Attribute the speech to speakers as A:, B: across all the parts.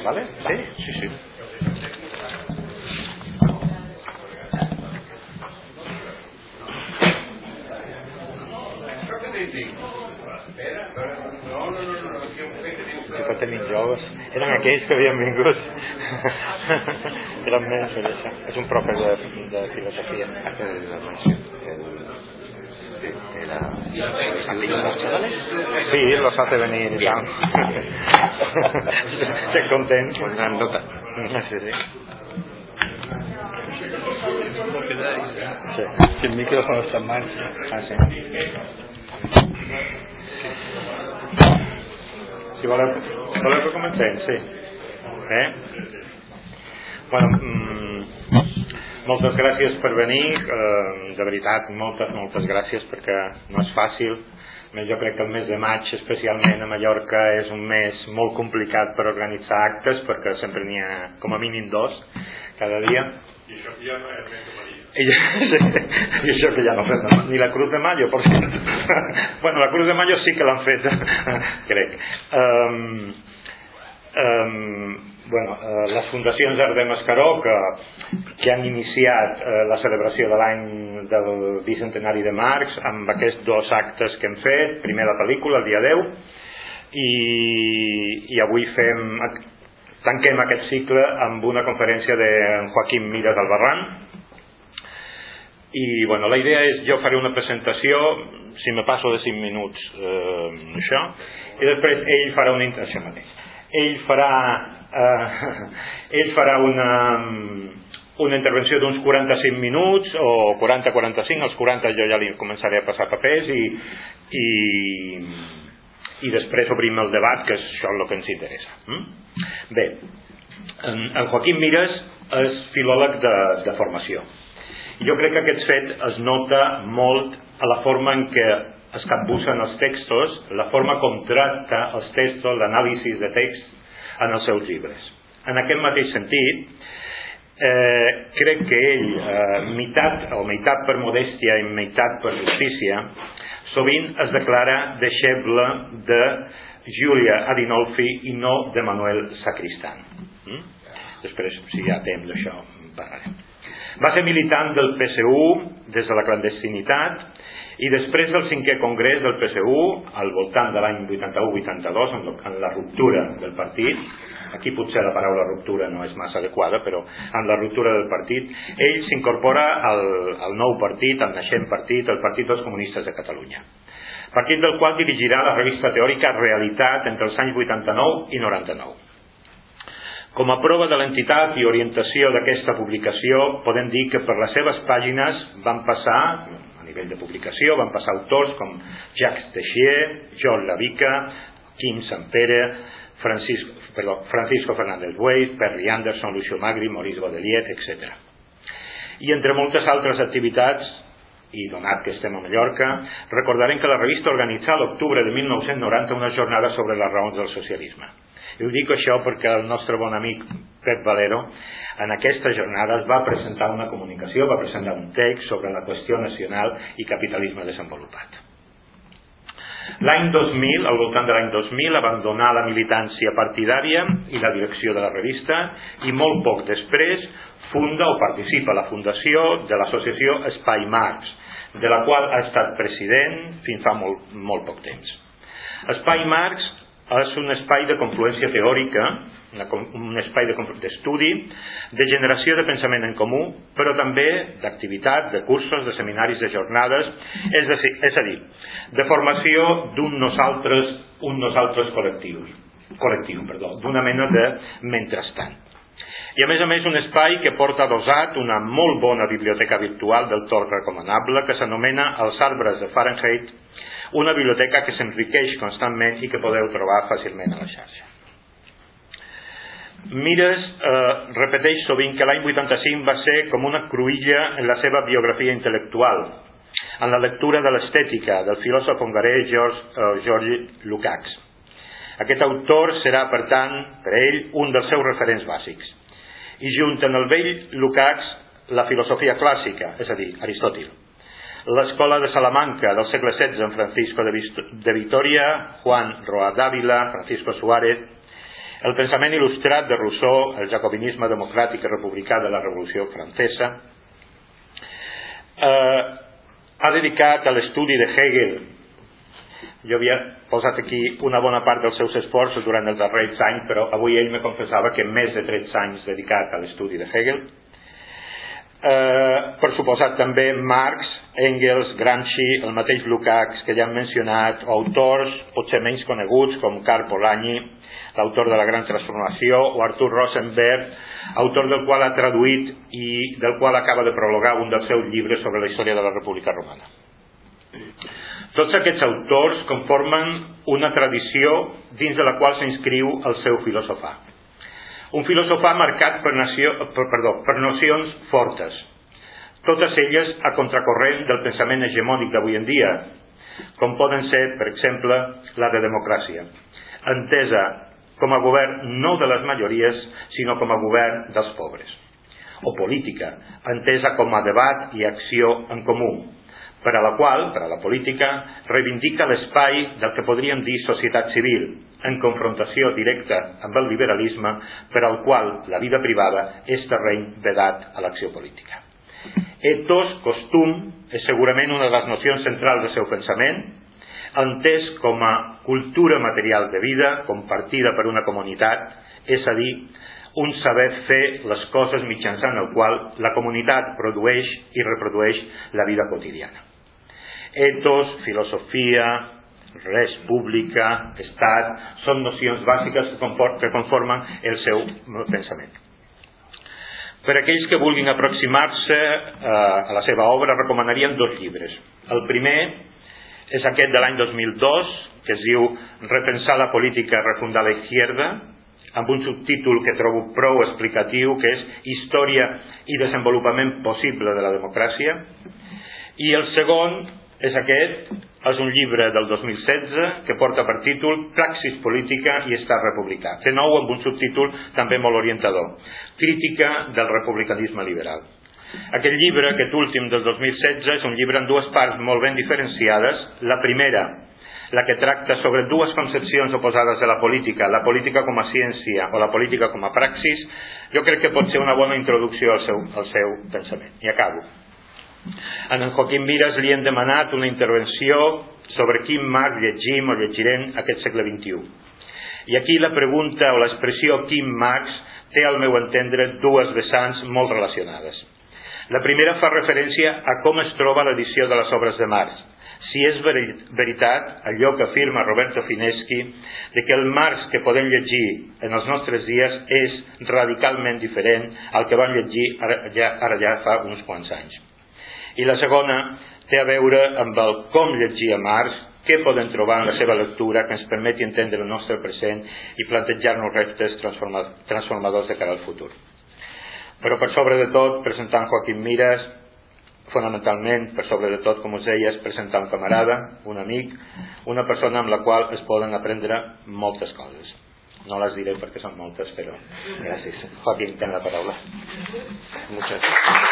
A: ¿vale? Sí, sí, sí. Que tenim joves eren aquells que havien vingut eren més és un profe de filosofia sí, los hace venir y tal se content
B: una nota
A: si el micrófono está mal si voleu que comencem, sí. Bueno, moltes gràcies per venir, de veritat, moltes gràcies, perquè no és fàcil. Jo crec que el mes de maig, especialment a Mallorca, és un mes molt complicat per organitzar actes, perquè sempre n'hi ha com a mínim 2 cada dia.
C: I això que ja no és més de Maria.
A: I això que ja no fem ni la Cruz de Mayo, per cert. Bueno, la Cruz de Mayo sí que l'han fet, crec. Bueno, les fundacions Ardem Escaró que han iniciat la celebració de l'any del bicentenari de Marx amb aquests 2 actes que hem fet, primer la pel·lícula el dia 10 i avui tanquem aquest cicle amb una conferència de Joaquim Mires Albarrán. I bueno, la idea és, jo faré una presentació, si me passo de 5 minuts això, i després ell farà una intervenció d'uns 45 minuts o 40-45, als 40 jo ja li començaré a passar papers i després obrim el debat, que és això el que ens interessa. Bé, el Joaquim Mires és filòleg de formació. Jo crec que aquest fet es nota molt a la forma en què es capbussen els textos, la forma com tracta els textos, l'anàlisi de text en els seus llibres. En aquest mateix sentit, crec que ell, meitat per modèstia i meitat per justícia, sovint es declara deixeble de Giulia Adinolfi i no de Manuel Sacristán. Després, si hi ha temps d'això, parlarem. Va ser militant del PSU des de la clandestinitat i després del 5è congrés del PSU, al voltant de l'any 81-82, en la ruptura del partit, aquí potser la paraula ruptura no és massa adequada, però en la ruptura del partit, ell s'incorpora al nou partit, al naixent partit, el Partit dels Comunistes de Catalunya, partit del qual dirigirà la revista teòrica Realitat entre els anys 89 i 99. Com a prova de l'entitat i orientació d'aquesta publicació, podem dir que per les seves pàgines van passar, a nivell de publicació, van passar autors com Jacques Teixier, Georges Lavica, Quim Sampere, Francisco Fernández Buey, Perry Anderson, Lucio Magri, Maurice Godelier, etc. I entre moltes altres activitats, i donat que estem a Mallorca, recordarem que la revista organitzà a l'octubre de 1990 una jornada sobre les raons del socialisme. I ho dic això perquè el nostre bon amic Pep Valero en aquesta jornada es va presentar una comunicació, va presentar un text sobre la qüestió nacional i capitalisme desenvolupat. L'any 2000, al voltant de l'any 2000, abandonà la militància partidària i la direcció de la revista i molt poc després funda o participa a la fundació de l'associació Espai Marx, de la qual ha estat president fins fa molt poc temps. Espai Marx és un espai de confluència teòrica, un espai d'estudi, de generació de pensament en comú, però també d'activitat, de cursos, de seminaris, de jornades, és a dir, de formació d'un nosaltres col·lectiu, d'una mena de mentrestant. I a més un espai que porta adossat una molt bona biblioteca virtual del tot recomanable que s'anomena Els arbres de Fahrenheit, una biblioteca que s'enriqueix constantment i que podeu trobar fàcilment a la xarxa. Mires repeteix sovint que l'any 85 va ser com una cruïlla en la seva biografia intel·lectual, en la lectura de l'estètica del filòsof hongarès Georgi Lukács. Aquest autor serà, per tant, per ell, un dels seus referents bàsics. I junt amb el vell Lukács, la filosofia clàssica, és a dir, Aristòtil. L'escola de Salamanca del segle XVI en Francisco de Vitoria, Juan Roa d'Ávila, Francisco Suárez, El pensament il·lustrat de Rousseau, el jacobinisme democràtic i republicà de la Revolució Francesa, ha dedicat a l'estudi de Hegel. Jo havia posat aquí una bona part dels seus esforços durant els darrers anys, però avui ell me confessava que més de 13 anys dedicat a l'estudi de Hegel. Per suposat també Marx, Engels, Gramsci, el mateix Lukács que ja hem mencionat, o autors potser menys coneguts com Karl Polanyi, l'autor de la Gran Transformació, o Arthur Rosenberg, autor del qual ha traduït i del qual acaba de prologar un dels seus llibres sobre la història de la República Romana. Tots aquests autors conformen una tradició dins de la qual s'inscriu el seu filosofar. Un filosofar marcat per nocions fortes, totes elles a contracorrent del pensament hegemònic d'avui en dia, com poden ser, per exemple, la de democràcia, entesa com a govern no de les majories, sinó com a govern dels pobres, o política, entesa com a debat i acció en comú, per a la qual, per a la política, reivindica l'espai del que podríem dir societat civil, en confrontació directa amb el liberalisme, per al qual la vida privada és terreny vedat a l'acció política. Ethos, costum, és segurament una de les nocions centrals del seu pensament, entès com a cultura material de vida compartida per una comunitat, és a dir, un saber fer les coses mitjançant el qual la comunitat produeix i reprodueix la vida quotidiana. Ethos, filosofia, res pública, estat, són nocions bàsiques que conformen el seu pensament. Per aquells que vulguin aproximar-se a la seva obra, recomanaríem 2 llibres. El primer és aquest de l'any 2002, que es diu Repensar la política, refundar la izquierda, amb un subtítol que trobo prou explicatiu, que és Història i desenvolupament possible de la democràcia. I el segon és aquest, és un llibre del 2016 que porta per títol Praxis política i estat republicà, de nou amb un subtítol també molt orientador, Crítica del republicanisme liberal. Aquest llibre, aquest últim del 2016, és un llibre en 2 parts molt ben diferenciades. La primera, la que tracta sobre 2 concepcions oposades de la política com a ciència o la política com a praxis, jo crec que pot ser una bona introducció al seu pensament. I acabo. En Joaquim Mires li hem demanat una intervenció sobre quin Marx llegim o llegirem aquest segle XXI. I aquí la pregunta o l'expressió quin Marx té, al meu entendre, 2 vessants molt relacionades. La primera fa referència a com es troba l'edició de les obres de Marx, si és veritat allò que afirma Roberto Fineschi de que el Marx que podem llegir en els nostres dies és radicalment diferent al que vam llegir ara ja fa uns quants anys. I la segona té a veure amb el com llegir a Marx, què podem trobar en la seva lectura que ens permeti entendre el nostre present i plantejar-nos reptes transformadors de cara al futur. Però per sobre de tot, presentant Joaquim Mires, fonamentalment, per sobre de tot, com us deia, és presentar un camarada, un amic, una persona amb la qual es poden aprendre moltes coses. No les diré perquè són moltes, però gràcies. Joaquim, ten la paraula. Muchas gracias.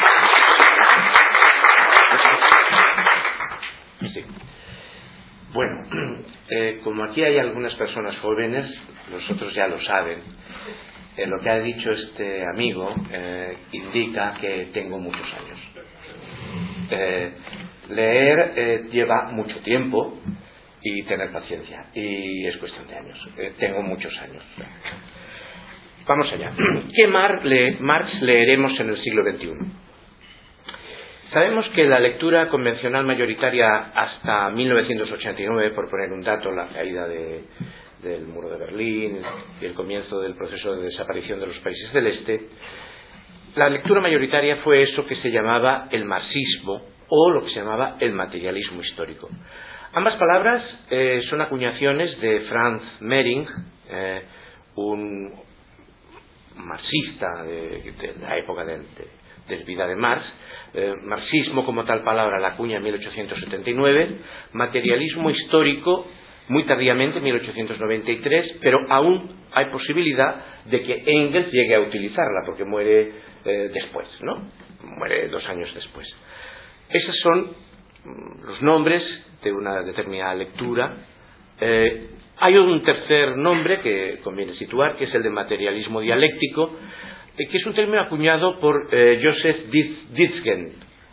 B: Sí. Bueno, como aquí hay algunas personas jóvenes, los otros ya lo saben, lo que ha dicho este amigo indica que tengo muchos años. Leer lleva mucho tiempo y tener paciencia, y es cuestión de años. Tengo muchos años. Vamos allá. ¿Qué Marx leeremos en el siglo XXI? Sabemos que la lectura convencional mayoritaria hasta 1989, por poner un dato, la caída del muro de Berlín y el comienzo del proceso de desaparición de los países del Este, la lectura mayoritaria fue eso que se llamaba el marxismo o lo que se llamaba el materialismo histórico. Ambas palabras son acuñaciones de Franz Mehring, un marxista de la época de vida de Marx. Marxismo como tal palabra la acuña en 1879, materialismo histórico muy tardíamente, 1893, pero aún hay posibilidad de que Engels llegue a utilizarla porque muere después, ¿no? Muere 2 años después. Esos son los nombres de una determinada lectura Hay un tercer nombre que conviene situar, que es el de materialismo dialéctico, que es un término acuñado por Joseph Dietzgen,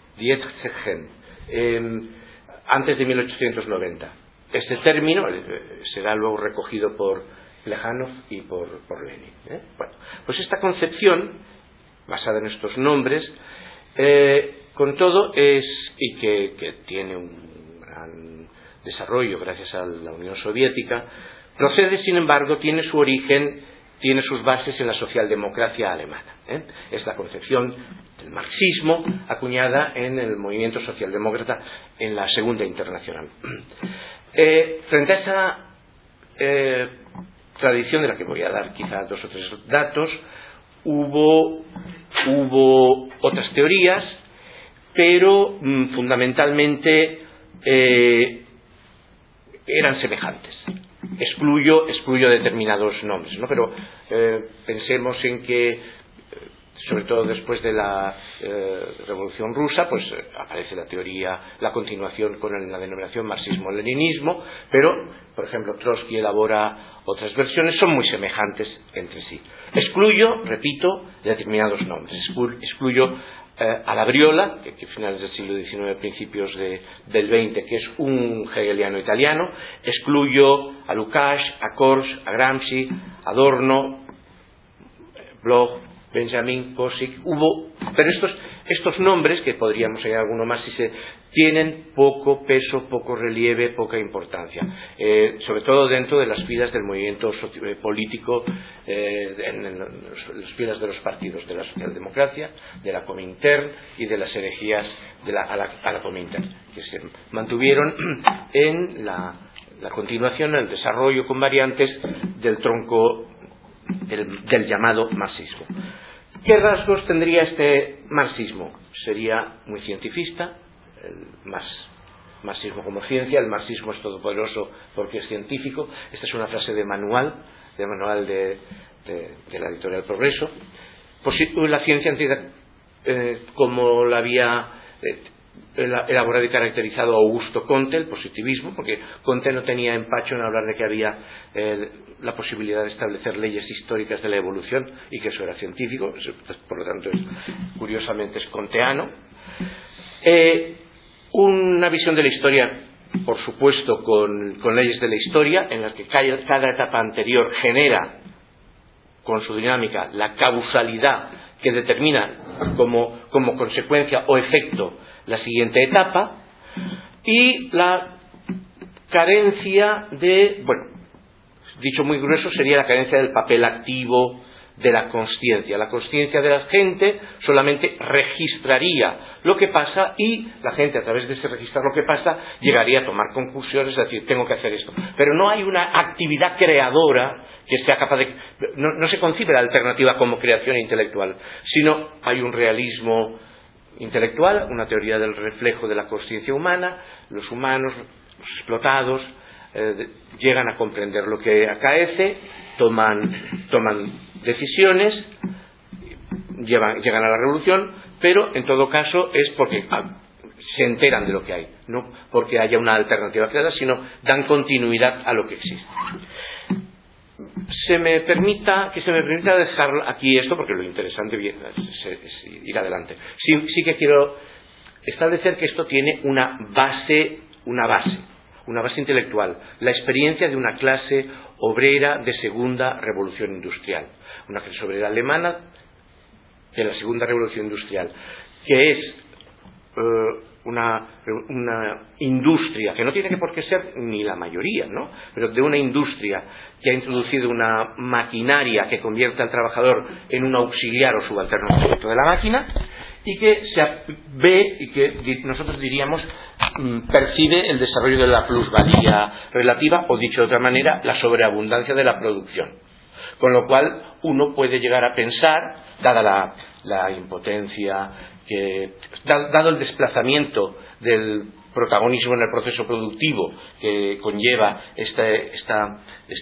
B: antes de 1890. Este término será luego recogido por Plejánov y por Lenin. Bueno, pues esta concepción, basada en estos nombres, con todo y que tiene un gran desarrollo gracias a la Unión Soviética, procede, sin embargo, tiene su origen, tiene sus bases en la socialdemocracia alemana. Es la concepción del marxismo acuñada en el movimiento socialdemócrata en la Segunda Internacional. Frente a esa tradición, de la que voy a dar quizá 2 o 3 datos, hubo otras teorías, pero fundamentalmente eran semejantes. Excluyo determinados nombres, ¿no? Pero pensemos en que, sobre todo después de la Revolución Rusa, pues aparece la teoría, la continuación con la denominación marxismo-leninismo, pero, por ejemplo, Trotsky elabora otras versiones, son muy semejantes entre sí. Excluyo, repito, determinados nombres. Excluyo a Labriola, que finales del siglo XIX, principios del XX, que es un hegeliano italiano. Excluyo a Lukács, a Kors, a Gramsci, a Adorno, Bloch, Benjamin, Kosik. Pero estos nombres, que podríamos añadir alguno más, tienen poco peso, poco relieve, poca importancia, sobre todo dentro de las filas del movimiento político, en las filas de los partidos de la socialdemocracia, de la Comintern y de las herejías a la Comintern, que se mantuvieron en la continuación, en el desarrollo con variantes del tronco del llamado marxismo. ¿Qué rasgos tendría este marxismo? Sería muy cientifista, el marxismo como ciencia. El marxismo es todopoderoso porque es científico. Esta es una frase de manual de la editorial Progreso. La ciencia como la había elaborado y caracterizado Augusto Comte, el positivismo, porque Comte no tenía empacho en hablar de que había la posibilidad de establecer leyes históricas de la evolución y que eso era científico, por lo tanto curiosamente es comteano. Una visión de la historia, por supuesto, con leyes de la historia, en las que cada etapa anterior genera, con su dinámica, la causalidad que determina como consecuencia o efecto la siguiente etapa, y la carencia dicho muy grueso, sería la carencia del papel activo de la consciencia. La consciencia de la gente solamente registraría lo que pasa, y la gente, a través de ese registrar lo que pasa, llegaría a tomar conclusiones, es decir, tengo que hacer esto. Pero no hay una actividad creadora que sea capaz de... No se concibe la alternativa como creación intelectual, sino hay un realismo intelectual, una teoría del reflejo de la consciencia humana. Los humanos, los explotados, llegan a comprender lo que acaece, toman decisiones, llegan a la revolución, pero en todo caso es porque se enteran de lo que hay, no porque haya una alternativa creada, sino dan continuidad a lo que existe. Que se me permita dejar aquí esto, porque lo interesante es ir adelante. Sí que quiero establecer que esto tiene una base intelectual, la experiencia de una clase obrera de segunda revolución industrial, una clase obrera alemana de la segunda revolución industrial, que es una industria que no tiene que por qué ser ni la mayoría, ¿no? Pero de una industria que ha introducido una maquinaria que convierte al trabajador en un auxiliar o subalterno dentro de la máquina, y que se ve y que nosotros diríamos percibe el desarrollo de la plusvalía relativa, o dicho de otra manera, la sobreabundancia de la producción. Con lo cual uno puede llegar a pensar, dada la impotencia, dado el desplazamiento del protagonismo en el proceso productivo que conlleva esta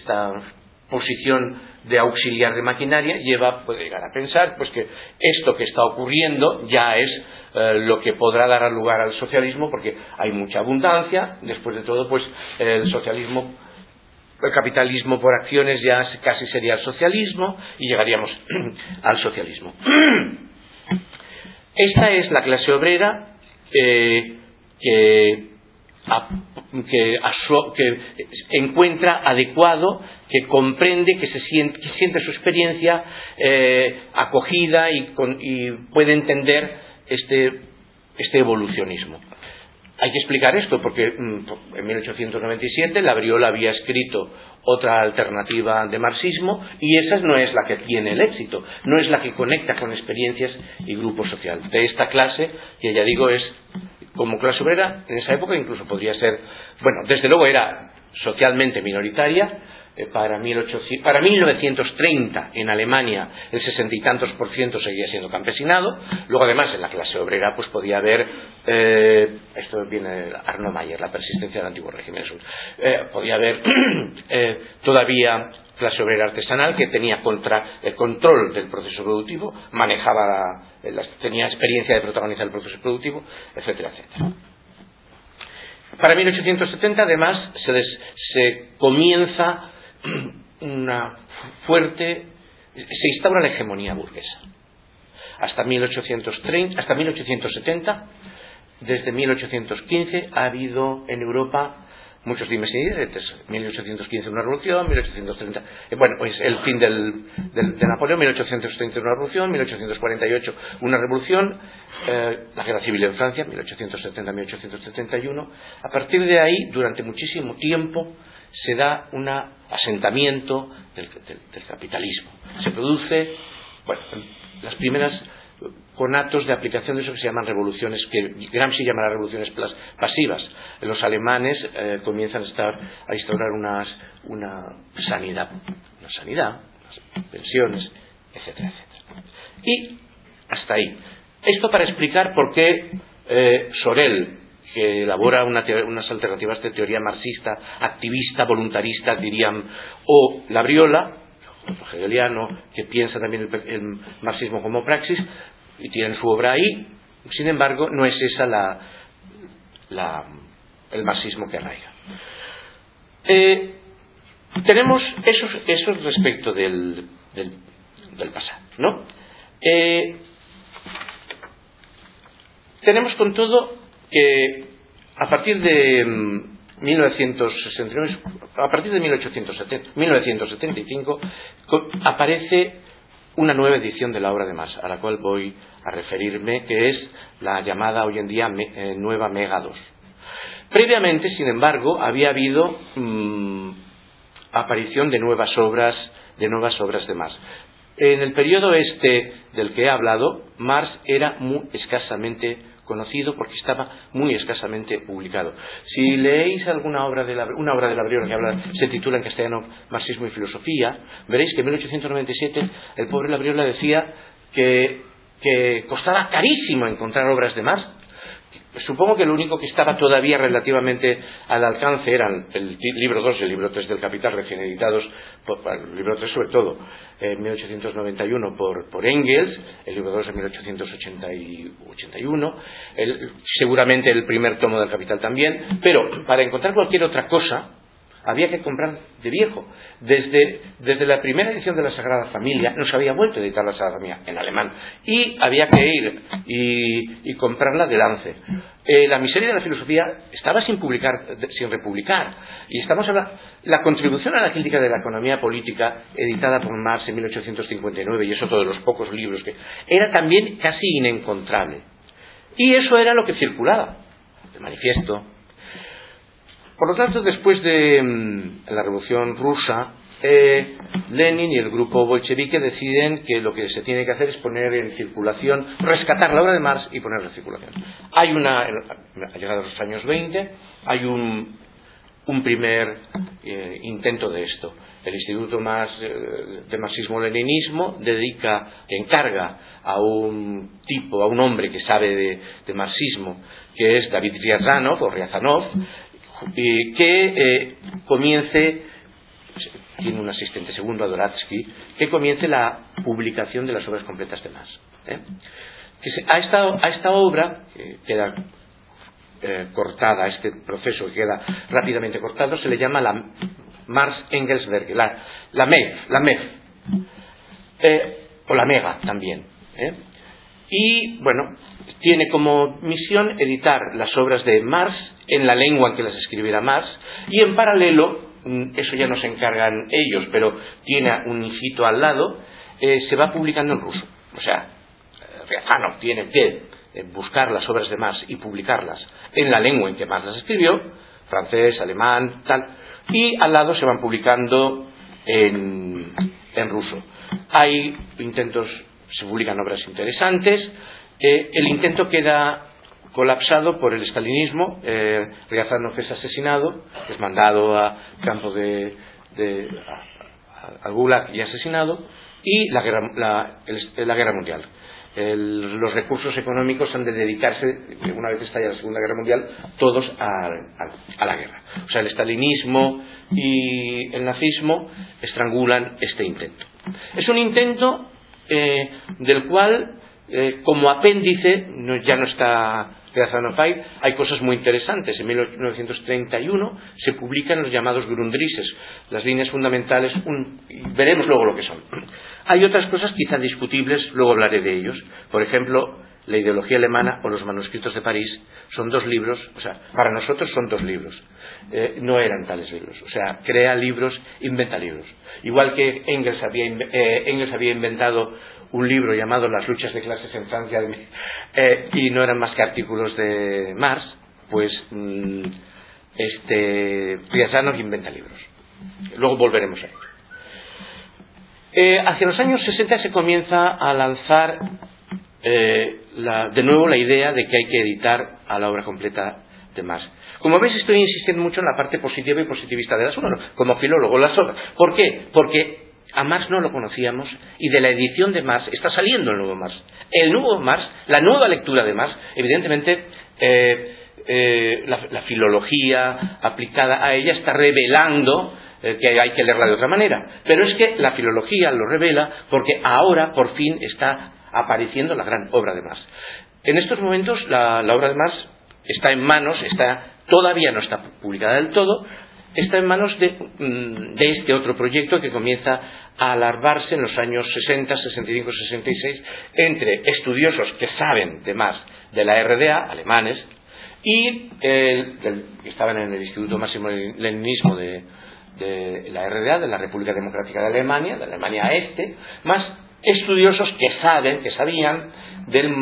B: posición de auxiliar de maquinaria, puede llegar a pensar pues que esto que está ocurriendo ya es lo que podrá dar lugar al socialismo, porque hay mucha abundancia. Después de todo, pues el socialismo el capitalismo por acciones ya casi sería el socialismo y llegaríamos al socialismo. Esta es la clase obrera que encuentra adecuado, que comprende, que siente su experiencia acogida y puede entender este evolucionismo. Hay que explicar esto porque en 1897 Labriola había escrito otra alternativa de marxismo y esa no es la que tiene el éxito, no es la que conecta con experiencias y grupo social de esta clase, que ya digo es como clase obrera en esa época, incluso podría ser, bueno, desde luego era socialmente minoritaria. Para 1930 en Alemania el 60 y tantos % seguía siendo campesinado. Luego además en la clase obrera pues podía haber esto viene de Arno Mayer, la persistencia del antiguo régimen, podía haber todavía clase obrera artesanal que tenía el control del proceso productivo, tenía experiencia de protagonizar el proceso productivo, etcétera, etcétera. Para 1870 además se comienza se instaura la hegemonía burguesa. Hasta 1870, desde 1815 ha habido en Europa muchos dimes y diretes. 1815 una revolución, 1830 pues el fin de Napoleón, 1830 una revolución, 1848 una revolución, la guerra civil en Francia, 1870-1871. A partir de ahí, durante muchísimo tiempo, se da un asentamiento del capitalismo. Se produce, las primeras conatos de aplicación de eso que se llaman revoluciones, que Gramsci llamará revoluciones pasivas. Los alemanes comienzan a instaurar una sanidad, unas pensiones, etcétera, etcétera. Y hasta ahí. Esto para explicar por qué Sorel, que elabora unas alternativas de teoría marxista, activista, voluntarista, dirían, o Labriola, otro hegeliano, que piensa también el marxismo como praxis, y tienen su obra ahí. Sin embargo, no es esa el marxismo que arraiga. Tenemos eso respecto del pasado, ¿no? Tenemos con todo que a partir de 1969, a partir de 1975 aparece una nueva edición de la obra de Marx, a la cual voy a referirme, que es la llamada hoy en día Nueva Mega 2. Previamente, sin embargo, había habido aparición de nuevas obras de Marx. En el periodo del que he hablado, Marx era muy escasamente conocido porque estaba muy escasamente publicado. Si leéis una obra de Labriola que se titula en castellano Marxismo y Filosofía, veréis que en 1897 el pobre Labriola decía que costaba carísimo encontrar obras de Marx. Supongo que lo único que estaba todavía relativamente al alcance eran el libro 2 y el libro 3 del Capital, recién editados, el libro 3 sobre todo, en 1891 por Engels, el libro 2 en 1881, seguramente el primer tomo del Capital también, pero para encontrar cualquier otra cosa había que comprar de viejo. Desde la primera edición de la Sagrada Familia no se había vuelto a editar la Sagrada Familia en alemán y había que ir y comprarla de Lance. La miseria de la filosofía estaba sin republicar, y estamos hablando la contribución a la crítica de la economía política editada por Marx en 1859, y es otro de los pocos libros que era también casi inencontrable, y eso era lo que circulaba, el manifiesto. Por lo tanto, después de la Revolución Rusa, Lenin y el grupo bolchevique deciden que lo que se tiene que hacer es poner en circulación, rescatar la obra de Marx y ponerla en circulación. Ha llegado a los años 20, hay un primer intento de esto. El Instituto de Marxismo-Leninismo encarga a un hombre que sabe de marxismo, que es David Riazanov, que comience, tiene un asistente segundo, Adoratsky, que comience la publicación de las obras completas de Marx. A esta obra, que queda cortada, a este proceso que queda rápidamente cortado, se le llama Marx-Engels-Berge, la MEF, o la MEGA también. Y bueno, tiene como misión editar las obras de Marx en la lengua en que las escribiera Marx, y en paralelo, eso ya no se encargan ellos, pero tiene un hijito al lado, se va publicando en ruso. O sea, Riazanov tiene que buscar las obras de Marx y publicarlas en la lengua en que Marx las escribió, francés, alemán, tal, y al lado se van publicando en ruso. Hay intentos, se publican obras interesantes. El intento queda colapsado por el estalinismo. Riazanov es asesinado, es mandado a campo al Gulag y asesinado, y la guerra mundial. Los recursos económicos han de dedicarse, una vez estalla la Segunda Guerra Mundial, todos a la guerra. O sea, el estalinismo y el nazismo estrangulan este intento. Es un intento del cual, como apéndice, ya no está Riazanov ahí, hay cosas muy interesantes. En 1931 se publican los llamados Grundrisses, las líneas fundamentales, y veremos luego lo que son. Hay otras cosas quizá discutibles, luego hablaré de ellos. Por ejemplo, la ideología alemana o los manuscritos de París son 2 libros, o sea, para nosotros son 2 libros. No eran tales libros. O sea, crea libros, inventa libros. Igual que Engels había inventado un libro llamado Las luchas de clases en Francia, y no eran más que artículos de Marx, pues Riazanov inventa libros. Luego volveremos a ello. Hacia los años 60 se comienza a lanzar de nuevo la idea de que hay que editar a la obra completa de Marx. Como veis, estoy insistiendo mucho en la parte positiva y positivista de las obras, como filólogo, las obras. ¿Por qué? Porque a Marx no lo conocíamos, y de la edición de Marx está saliendo el nuevo Marx. El nuevo Marx, la nueva lectura de Marx, evidentemente la filología aplicada a ella está revelando que hay que leerla de otra manera. Pero es que la filología lo revela porque ahora por fin está apareciendo la gran obra de Marx. En estos momentos la obra de Marx está en manos, todavía no está publicada del todo, está en manos de este otro proyecto que comienza a alargarse en los años 60, 65, 66 entre estudiosos que saben de Marx de la RDA, alemanes, y que estaban en el Instituto Máximo de Leninismo de la RDA, de la República Democrática de Alemania Este, más estudiosos que sabían del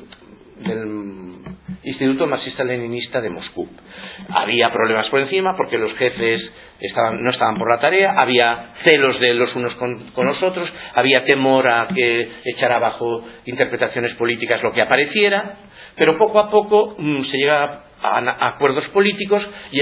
B: Instituto Marxista-Leninista de Moscú. Había problemas por encima porque los jefes no estaban por la tarea, había celos de los unos con los otros, había temor a que echara abajo interpretaciones políticas lo que apareciera, pero poco a poco se llega a acuerdos políticos, y en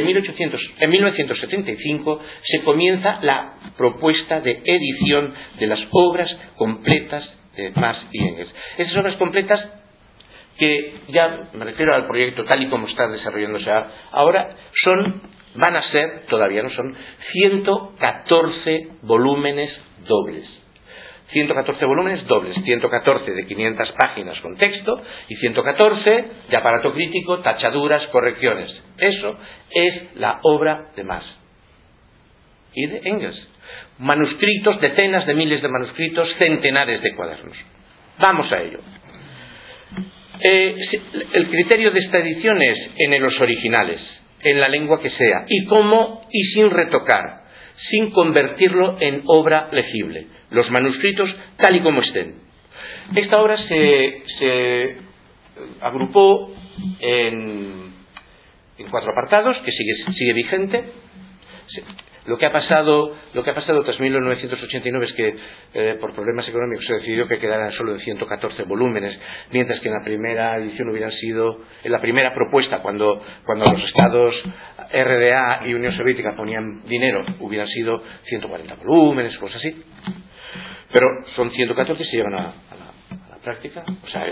B: 1975 se comienza la propuesta de edición de las obras completas de Marx y Engels. Esas obras completas, que ya me refiero al proyecto tal y como está desarrollándose ahora, van a ser, todavía no son, 114 volúmenes dobles. 114 volúmenes dobles, 114 de 500 páginas con texto y 114 de aparato crítico, tachaduras, correcciones. Eso es la obra de Marx y de Engels. Manuscritos, decenas de miles de manuscritos, centenares de cuadernos. Vamos a ello. El criterio de esta edición es en los originales, en la lengua que sea, y sin retocar, sin convertirlo en obra legible. Los manuscritos tal y como estén. Esta obra se agrupó en 4 apartados, que sigue vigente. Lo que ha pasado tras 1989 es que por problemas económicos se decidió que quedaran solo de 114 volúmenes, mientras que en la primera edición en la primera propuesta, cuando los estados RDA y Unión Soviética ponían dinero, hubieran sido 140 volúmenes, cosas así. Pero son 114 y se llevan a la práctica. O sea,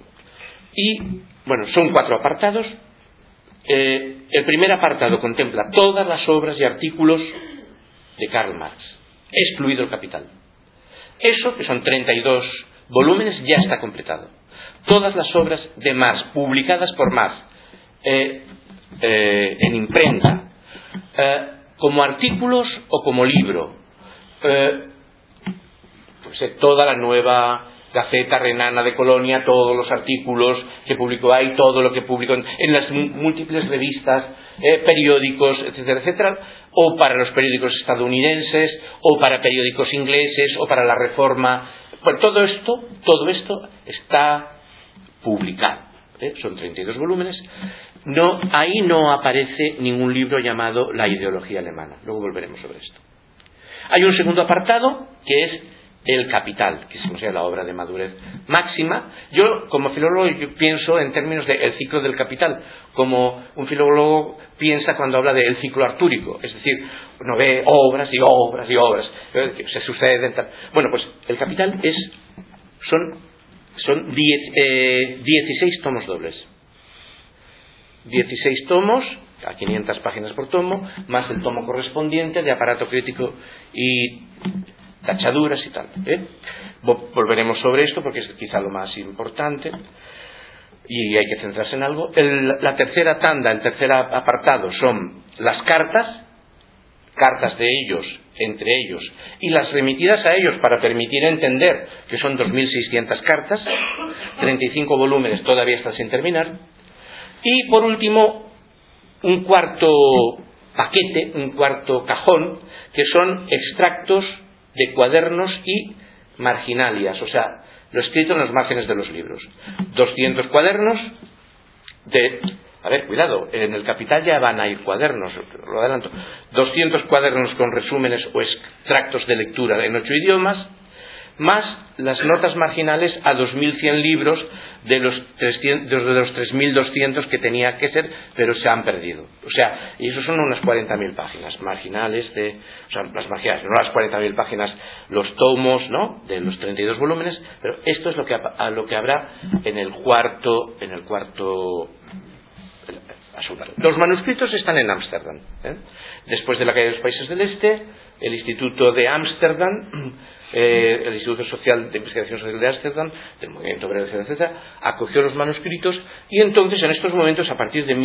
B: son 4 apartados. El primer apartado contempla todas las obras y artículos de Karl Marx, excluido el Capital. Eso, que son 32 volúmenes, ya está completado. Todas las obras de Marx, publicadas por Marx en imprenta, como artículos o como libro. Toda la nueva Gaceta Renana de Colonia, todos los artículos que publicó ahí, todo lo que publicó en las múltiples revistas, periódicos, etcétera, etcétera, o para los periódicos estadounidenses, o para periódicos ingleses, o para la Reforma. Pues todo esto está publicado. Son 32 volúmenes. Ahí no aparece ningún libro llamado La ideología alemana. Luego volveremos sobre esto. Hay un segundo apartado que es El Capital, que es la obra de madurez máxima. Yo, como filólogo, pienso en términos del ciclo del capital, como un filólogo piensa cuando habla del ciclo artúrico, es decir, uno ve obras y obras y obras, se suceden tal. Bueno, pues El Capital son 16 tomos dobles. 16 tomos, a 500 páginas por tomo, más el tomo correspondiente de aparato crítico y tachaduras y tal. Volveremos sobre esto porque es quizá lo más importante y hay que centrarse en algo. La tercera tanda, el tercer apartado son las cartas de ellos, entre ellos, y las remitidas a ellos para permitir entender que son 2.600 cartas, 35 volúmenes todavía están sin terminar, y por último un cuarto paquete, un cuarto cajón, que son extractos de cuadernos y marginalias, o sea, lo escrito en los márgenes de los libros. 200 cuadernos cuidado, en El Capital ya van a ir cuadernos, lo adelanto. 200 cuadernos con resúmenes o extractos de lectura en 8 idiomas, más las notas marginales a 2.100 libros de los 3.200 que tenía que ser, pero se han perdido. O sea, y eso son unas 40.000 páginas marginales las marginales, no las 40.000 páginas, los tomos, ¿no?, de los 32 volúmenes, pero esto es lo que habrá en el cuarto asunto. Los manuscritos están en Ámsterdam. Después de la caída de los países del Este, el Instituto de Ámsterdam, el Instituto Social de Investigación Social de Ámsterdam, del Movimiento Obrero, etc., acogió los manuscritos y entonces en estos momentos, a partir de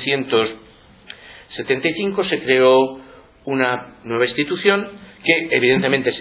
B: 1975, se creó una nueva institución que evidentemente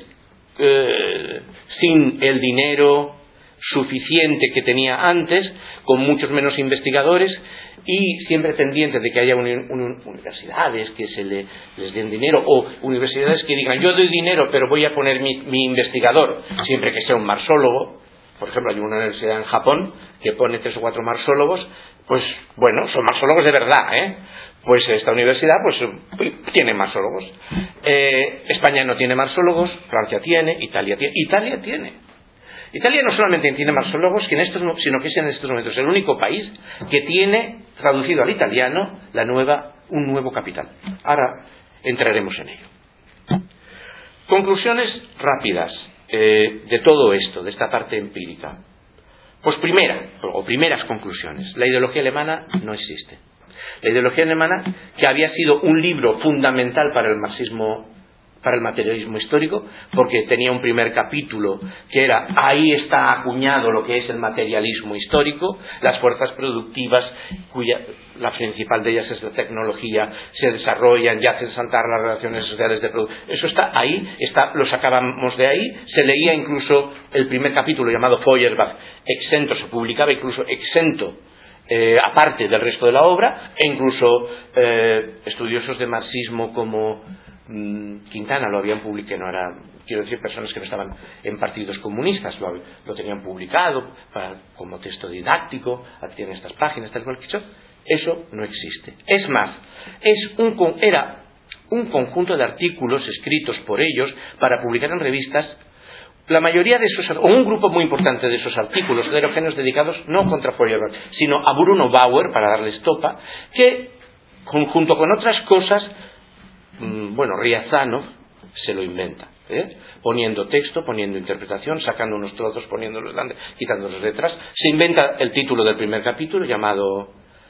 B: sin el dinero suficiente que tenía antes, con muchos menos investigadores y siempre pendiente de que haya universidades que les den dinero, o universidades que digan yo doy dinero pero voy a poner mi investigador, siempre que sea un marsólogo. Por ejemplo, hay una universidad en Japón que pone 3 o 4 marsólogos, pues bueno, son marsólogos de verdad, pues esta universidad pues tiene marsólogos. España no tiene marsólogos, Francia tiene, Italia tiene. Italia no solamente tiene marsólogos, sino que es en estos momentos el único país que tiene traducido al italiano un nuevo capital. Ahora entraremos en ello. Conclusiones rápidas de todo esto, de esta parte empírica. Pues primeras conclusiones. La ideología alemana no existe. La ideología alemana, que había sido un libro fundamental para el marxismo, para el materialismo histórico, porque tenía un primer capítulo que era ahí está acuñado lo que es el materialismo histórico, las fuerzas productivas, la principal de ellas es la tecnología, se desarrollan y hacen saltar las relaciones sociales de producción. Eso está ahí, lo sacábamos de ahí, se leía incluso el primer capítulo llamado Feuerbach, exento, se publicaba incluso exento, aparte del resto de la obra, e incluso estudiosos de marxismo como Quintana lo habían publicado, no era, quiero decir, personas que no estaban en partidos comunistas, lo tenían publicado como texto didáctico, aquí tienen estas páginas, tal cual que eso no existe. Es más, era un conjunto de artículos escritos por ellos para publicar en revistas. La mayoría de esos, o un grupo muy importante de esos artículos heterogéneos dedicados no contra Feuerbach, sino a Bruno Bauer, para darle estopa, que junto con otras cosas, Riazanov se lo inventa, poniendo texto, poniendo interpretación, sacando unos trozos, poniéndolos delante, quitándolos detrás. Se inventa el título del primer capítulo llamado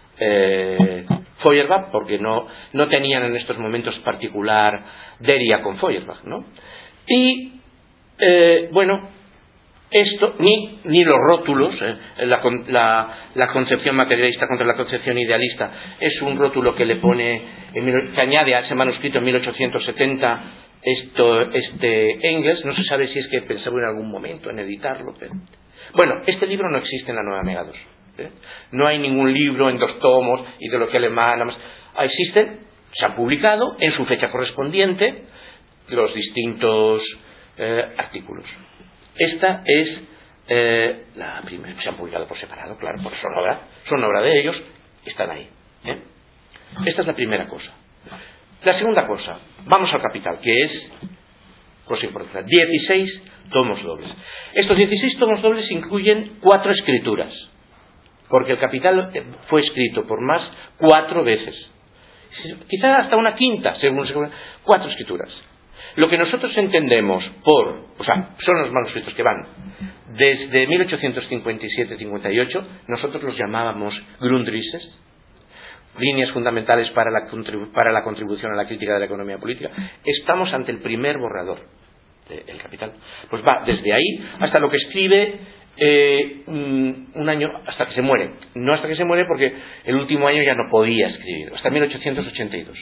B: Feuerbach, porque no tenían en estos momentos particular deria con Feuerbach, ¿no? Y esto, ni los rótulos, la concepción materialista contra la concepción idealista, es un rótulo que le pone, que añade a ese manuscrito en 1870 Engels. No se sabe si es que pensaba en algún momento en editarlo, pero bueno, este libro no existe en la Nueva Megados, no hay ningún libro en 2 tomos, ideología alemana, existen, se han publicado en su fecha correspondiente los distintos artículos. Esta es la primera, se han publicado por separado, claro, porque son obra de ellos, están ahí. Esta es la primera cosa. La segunda cosa, vamos al Capital, que es cosa importante, 16 tomos dobles. Estos 16 tomos dobles incluyen 4 escrituras, porque el Capital fue escrito por más 4 veces, quizá hasta una quinta, según 4 escrituras. Lo que nosotros entendemos son los manuscritos que van desde 1857-58, nosotros los llamábamos Grundrisses, líneas fundamentales para la contribución a la crítica de la economía política. Estamos ante el primer borrador del Capital. Pues va desde ahí hasta lo que escribe un año, hasta que se muere. No hasta que se muere, porque el último año ya no podía escribir, hasta 1882.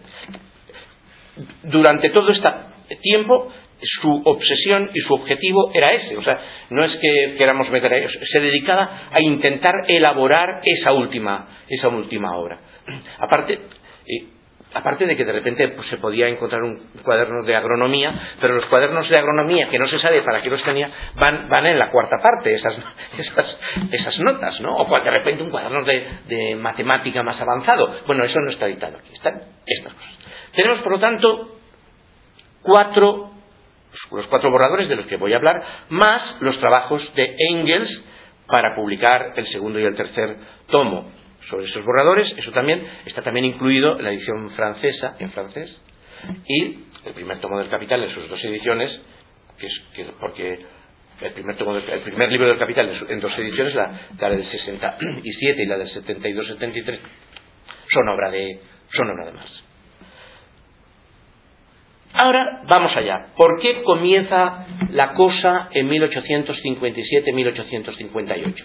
B: Durante todo este tiempo su obsesión y su objetivo era ese, o sea, no es que queramos meter a ellos, se dedicaba a intentar elaborar esa última obra. Aparte de que de repente pues, se podía encontrar un cuaderno de agronomía, pero los cuadernos de agronomía, que no se sabe para qué los tenía, van en la cuarta parte, esas notas, ¿no? O de repente un cuaderno de matemática más avanzado. Bueno, eso no está editado aquí, están estas cosas. Tenemos, por lo tanto, los 4 borradores de los que voy a hablar, más los trabajos de Engels para publicar el segundo y el tercer tomo sobre esos borradores. Eso también está incluido en la edición francesa, en francés, y el primer tomo del Capital en sus 2 ediciones, porque el primer libro del Capital en 2 ediciones, la del 67 y la del 72-73, son obra de Marx. Ahora vamos allá. ¿Por qué comienza la cosa en 1857-1858?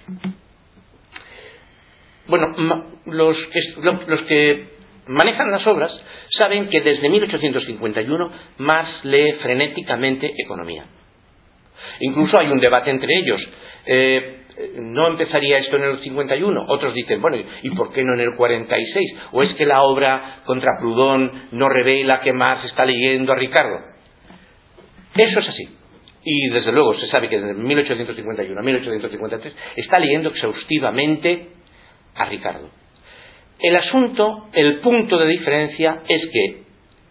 B: Bueno, los que manejan las obras saben que desde 1851 Marx lee frenéticamente economía. Incluso hay un debate entre ellos. ¿No empezaría esto en el 51? Otros dicen, bueno, ¿y por qué no en el 46? ¿O es que la obra contra Proudhon no revela que Marx está leyendo a Ricardo? Eso es así. Y desde luego se sabe que desde 1851 a 1853 está leyendo exhaustivamente a Ricardo. El punto de diferencia es que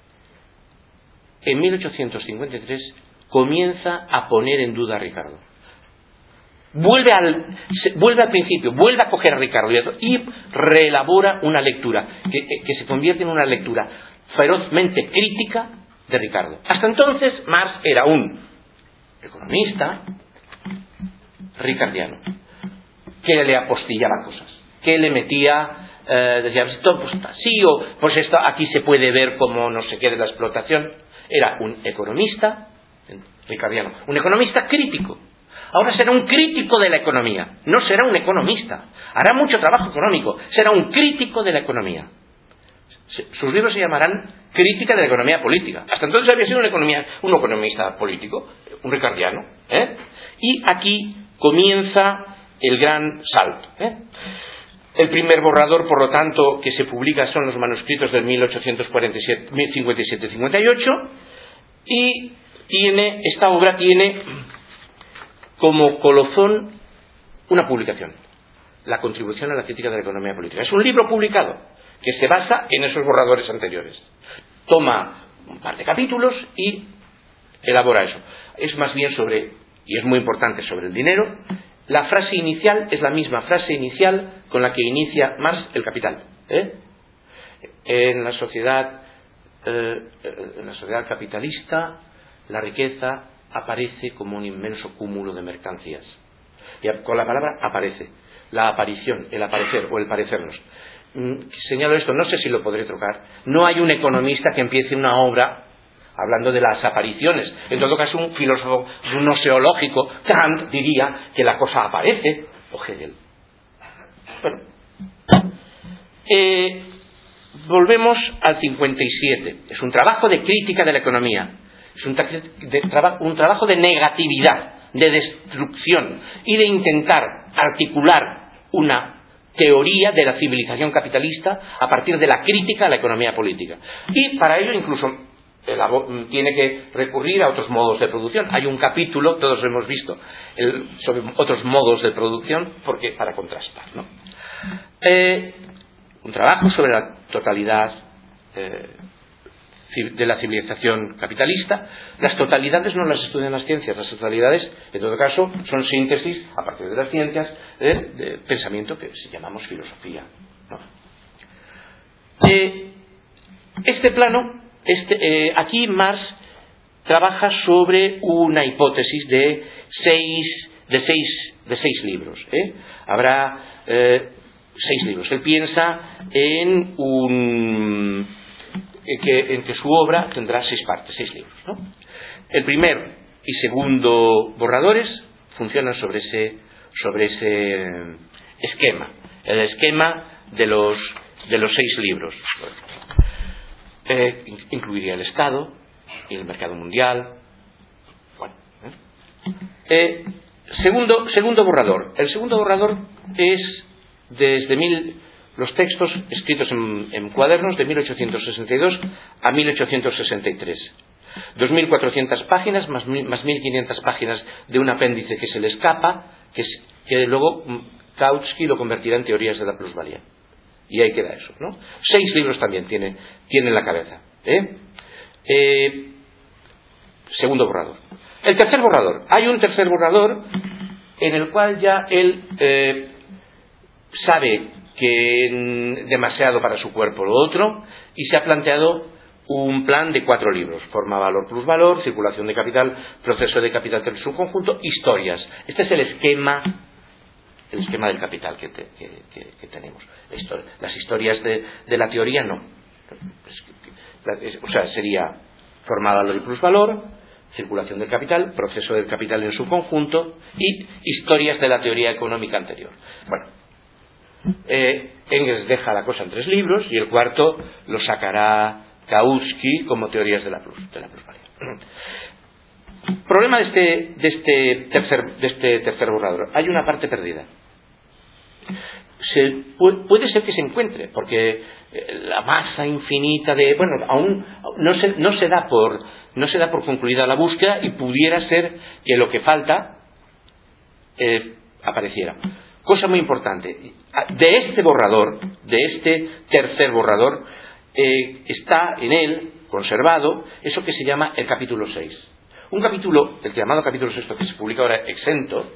B: en 1853 comienza a poner en duda a Ricardo. Vuelve al principio, vuelve a coger a Ricardo y reelabora una lectura que se convierte en una lectura ferozmente crítica de Ricardo. Hasta entonces Marx era un economista ricardiano que le apostillaba cosas, que le metía, decía, esto pues está así, o pues esto aquí se puede ver como no sé qué de la explotación. Era un economista ricardiano, un economista crítico. Ahora será un crítico de la economía, no será un economista. Hará mucho trabajo económico, será un crítico de la economía. Sus libros se llamarán Crítica de la economía política. Hasta entonces había sido un economista político, un ricardiano. Y aquí comienza el gran salto. El primer borrador, por lo tanto, que se publica son los manuscritos del 1857-58, y esta obra tiene como colofón una publicación, la contribución a la crítica de la economía política. Es un libro publicado que se basa en esos borradores anteriores. Toma un par de capítulos y elabora eso. Es más bien y es muy importante, sobre el dinero. La frase inicial es la misma frase inicial con la que inicia Marx el Capital. En la sociedad capitalista, la riqueza aparece como un inmenso cúmulo de mercancías. Y con la palabra aparece, la aparición, el aparecer o el parecernos. Señalo esto, no sé si lo podré trocar. No hay un economista que empiece una obra hablando de las apariciones. En todo caso, un filósofo gnoseológico, Kant, diría que la cosa aparece, o Hegel. Bueno, volvemos al 57. Es un trabajo de crítica de la economía, es un trabajo de negatividad, de destrucción y de intentar articular una teoría de la civilización capitalista a partir de la crítica a la economía política. Y para ello incluso tiene que recurrir a otros modos de producción. Hay un capítulo, todos lo hemos visto, sobre otros modos de producción, para contrastar, ¿no? Un trabajo sobre la totalidad de la civilización capitalista. Las totalidades no las estudian las ciencias, las totalidades, en todo caso, son síntesis, a partir de las ciencias, de pensamiento que llamamos filosofía, ¿no? Este plano, aquí Marx trabaja sobre una hipótesis de seis libros. Habrá 6 libros. Él piensa en que su obra tendrá 6 partes, 6 libros, ¿no? El primer y segundo borradores funcionan sobre ese esquema, el esquema de los 6 libros. Incluiría el Estado y el mercado mundial. Bueno, segundo borrador. El segundo borrador es desde los textos escritos en cuadernos de 1862 a 1863. 2.400 páginas más 1.500 páginas de un apéndice que se le escapa, que luego Kautsky lo convertirá en teorías de la plusvalía. Y ahí queda eso, ¿no? 6 libros también tiene en la cabeza. Segundo borrador. El tercer borrador. Hay un tercer borrador en el cual ya él sabe que demasiado para su cuerpo lo otro, y se ha planteado un plan de 4 libros: forma, valor, plusvalor, circulación de capital, proceso de capital en su conjunto, historias. Este es el esquema del capital que tenemos. Las historias de la teoría no. O sea, sería forma, valor y plusvalor, circulación del capital, proceso del capital en su conjunto y historias de la teoría económica anterior. Bueno, Engels deja la cosa en 3 libros y el cuarto lo sacará Kautsky como teorías de la plusvalía. Problema de este tercer borrador: hay una parte perdida. Puede ser que se encuentre, porque la masa infinita aún no se da por concluida la búsqueda, y pudiera ser que lo que falta apareciera. Cosa muy importante: de este tercer borrador, está en él conservado eso que se llama el capítulo 6. Un capítulo, el llamado capítulo 6, que se publica ahora exento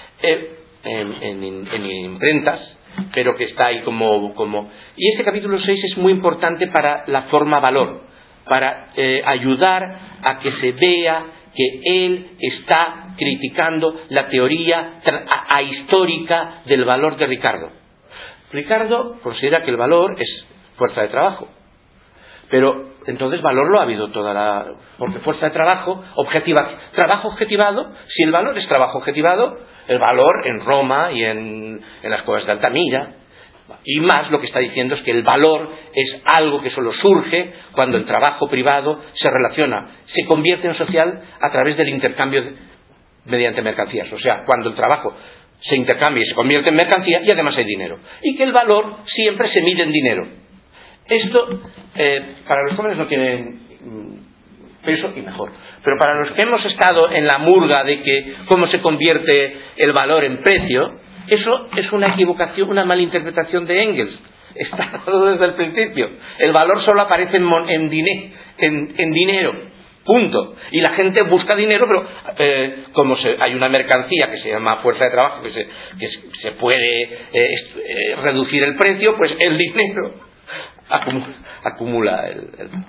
B: en imprentas, pero que está ahí como. Y este capítulo 6 es muy importante para la forma valor, para ayudar a que se vea que él está criticando la teoría ahistórica del valor de Ricardo. Ricardo considera que el valor es fuerza de trabajo, pero entonces valor lo ha habido porque fuerza de trabajo, trabajo objetivado. Si el valor es trabajo objetivado, el valor en Roma y en las cuevas de Altamira, y más, lo que está diciendo es que el valor es algo que solo surge cuando el trabajo privado se convierte en social a través del intercambio mediante mercancías. O sea, cuando el trabajo se intercambia y se convierte en mercancía, y además hay dinero, y que el valor siempre se mide en dinero. Esto para los jóvenes no tiene peso, y mejor, pero para los que hemos estado en la murga de que cómo se convierte el valor en precio, eso es una equivocación, una malinterpretación de Engels. Está dado desde el principio. El valor solo aparece en dinero, punto. Y la gente busca dinero, pero como hay una mercancía que se llama fuerza de trabajo, que se puede reducir el precio, pues el dinero acumula el valor.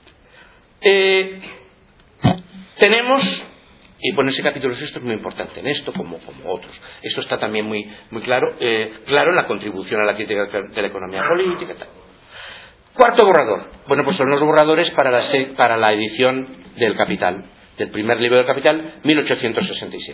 B: Tenemos, y bueno, ese capítulo 6 es muy importante en esto, como otros. Esto está también muy claro en la contribución a la crítica de la economía política y tal. Cuarto borrador. Bueno, pues son los borradores para la edición del Capital, del primer libro del Capital, 1867.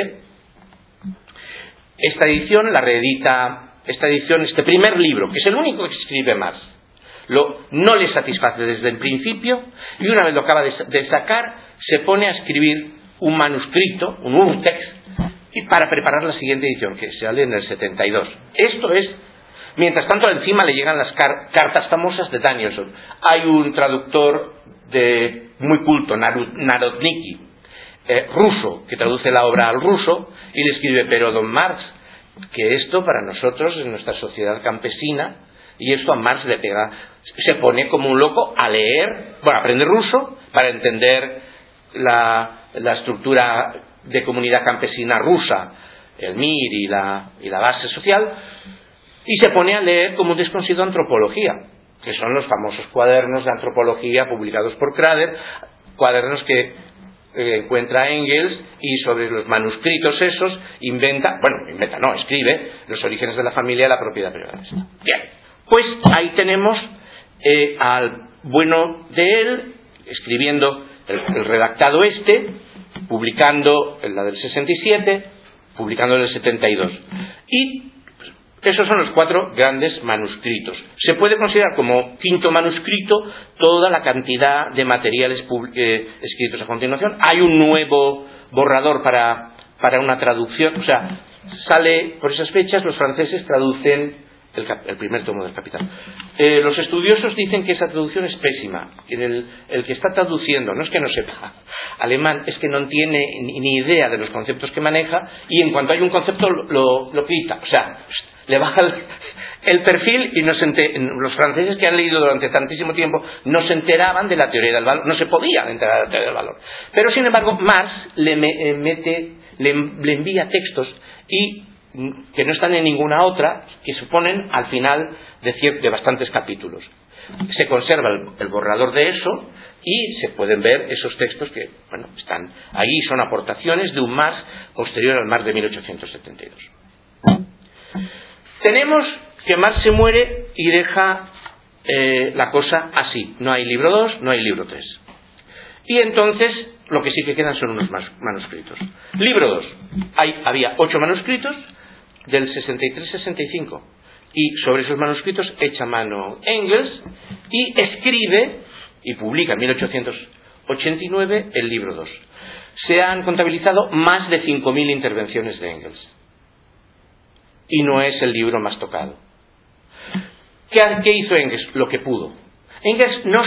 B: Esta edición la reedita, este primer libro, que es el único que escribe Marx, no le satisface desde el principio, y una vez lo acaba de sacar, se pone a escribir un manuscrito, un Urtext, y para preparar la siguiente edición, que sale en el 72. Esto es, mientras tanto encima le llegan las cartas famosas de Danielson. Hay un traductor muy culto, Narodniki, ruso, que traduce la obra al ruso, y le escribe: pero don Marx, que esto para nosotros en nuestra sociedad campesina, y esto a Marx le pega, se pone como un loco a leer, bueno, a aprender ruso para entender la estructura de comunidad campesina rusa, el MIR y la base social, y se pone a leer como un desconocido antropología, que son los famosos cuadernos de antropología publicados por Crader, cuadernos que encuentra Engels, y sobre los manuscritos esos escribe los orígenes de la familia y la propiedad privada. Bien, pues ahí tenemos al bueno de él escribiendo el redactado publicando la del 67, publicando el 72, y esos son los 4 grandes manuscritos. Se puede considerar como quinto manuscrito toda la cantidad de materiales escritos a continuación. Hay un nuevo borrador para una traducción, o sea, sale por esas fechas, los franceses traducen el primer tomo del Capital. Los estudiosos dicen que esa traducción es pésima, que el que está traduciendo no es que no sepa alemán, es que no tiene ni idea de los conceptos que maneja, y en cuanto hay un concepto lo quita, o sea, le baja el perfil, y los franceses que han leído durante tantísimo tiempo no se enteraban de la teoría del valor, no se podían enterar de la teoría del valor. Pero sin embargo Marx le envía textos que no están en ninguna otra, que suponen al final de bastantes capítulos. Se conserva el borrador de eso, y se pueden ver esos textos que, bueno, están ahí, son aportaciones de un Marx posterior al Marx de 1872. Tenemos que Marx se muere y deja la cosa así: no hay libro 2, no hay libro 3. Y entonces lo que sí que quedan son unos manuscritos. Libro 2, había 8 manuscritos del 63-65, y sobre esos manuscritos echa mano Engels y escribe y publica en 1889 el libro 2. Se han contabilizado más de 5.000 intervenciones de Engels, y no es el libro más tocado. ¿Qué hizo Engels? Lo que pudo. Engels no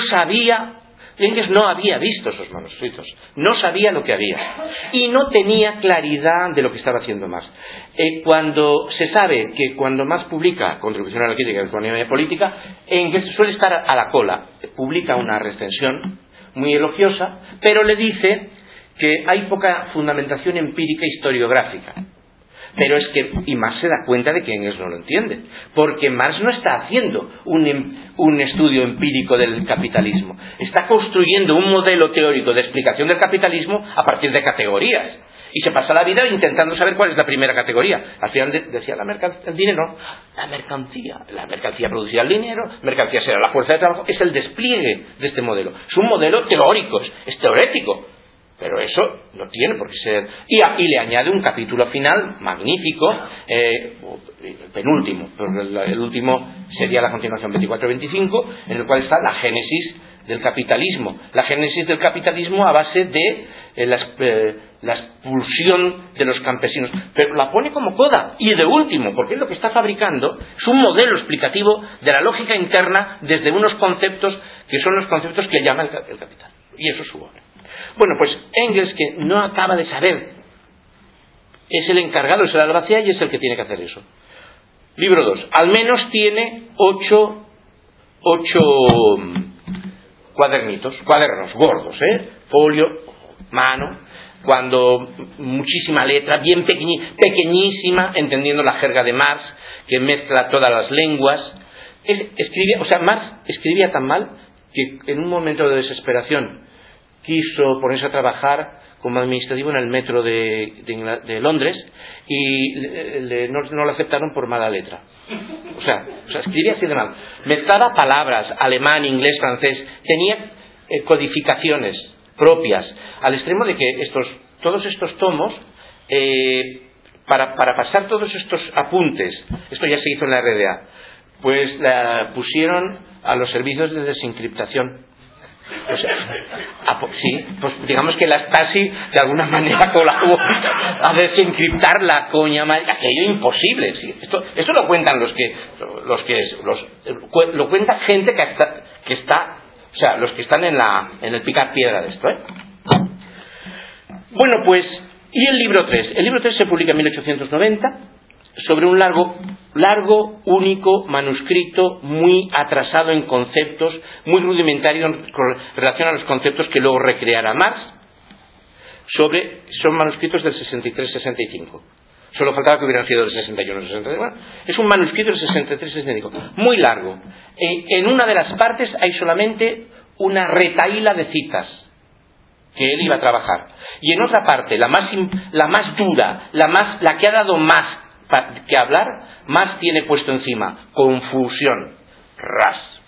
B: había visto esos manuscritos, no sabía lo que había, y no tenía claridad de lo que estaba haciendo Marx. Cuando se sabe que cuando Marx publica Contribución a la crítica de la economía política, Engels suele estar a la cola, publica una recensión muy elogiosa, pero le dice que hay poca fundamentación empírica historiográfica. Pero es que, y Marx se da cuenta de que Engels no lo entiende, porque Marx no está haciendo un estudio empírico del capitalismo, está construyendo un modelo teórico de explicación del capitalismo a partir de categorías, y se pasa la vida intentando saber cuál es la primera categoría. Al final decía el dinero, la mercancía producirá el dinero, mercancía será la fuerza de trabajo. Es el despliegue de este modelo, es un modelo teórico, es teorético. Pero eso no tiene por qué ser. Y le añade un capítulo final magnífico, el penúltimo, pero el último sería la continuación 24-25, en el cual está la génesis del capitalismo. La génesis del capitalismo a base de la expulsión de los campesinos. Pero la pone como coda. Y de último, porque lo que está fabricando es un modelo explicativo de la lógica interna desde unos conceptos que son los conceptos que llama el capital. Y eso es su obra. Bueno, pues Engels, que no acaba de saber, es el encargado, es el albacea, y es el que tiene que hacer eso. Libro 2. Al menos tiene 8 cuadernos gordos, folio, mano, cuando muchísima letra, bien pequeñísima, entendiendo la jerga de Marx, que mezcla todas las lenguas. Marx escribía tan mal que en un momento de desesperación quiso ponerse a trabajar como administrativo en el metro de Londres y no lo aceptaron por mala letra. O sea, escribía así de mal. Mezclaba palabras, alemán, inglés, francés, tenía codificaciones propias, al extremo de que todos estos tomos, para pasar todos estos apuntes, esto ya se hizo en la RDA, pues la pusieron a los servicios de desencriptación. O sea, sí, pues digamos que la Stasi de alguna manera colaboró a desencriptar la coña madre, aquello imposible. Sí. Esto lo cuentan lo cuenta gente que está, o sea, los que están en el picar piedra de esto, ¿eh? Bueno, pues, y el libro 3. El libro 3 se publica en 1890 sobre un largo, único manuscrito muy atrasado en conceptos, muy rudimentario en relación a los conceptos que luego recreará Marx. Son manuscritos del 63-65. Solo faltaba que hubieran sido del 61-62. Bueno, es un manuscrito del 63-65, muy largo. En una de las partes hay solamente una retahíla de citas que él iba a trabajar. Y en otra parte, la más dura, la que ha dado más que hablar, más tiene puesto encima: confusión, ras.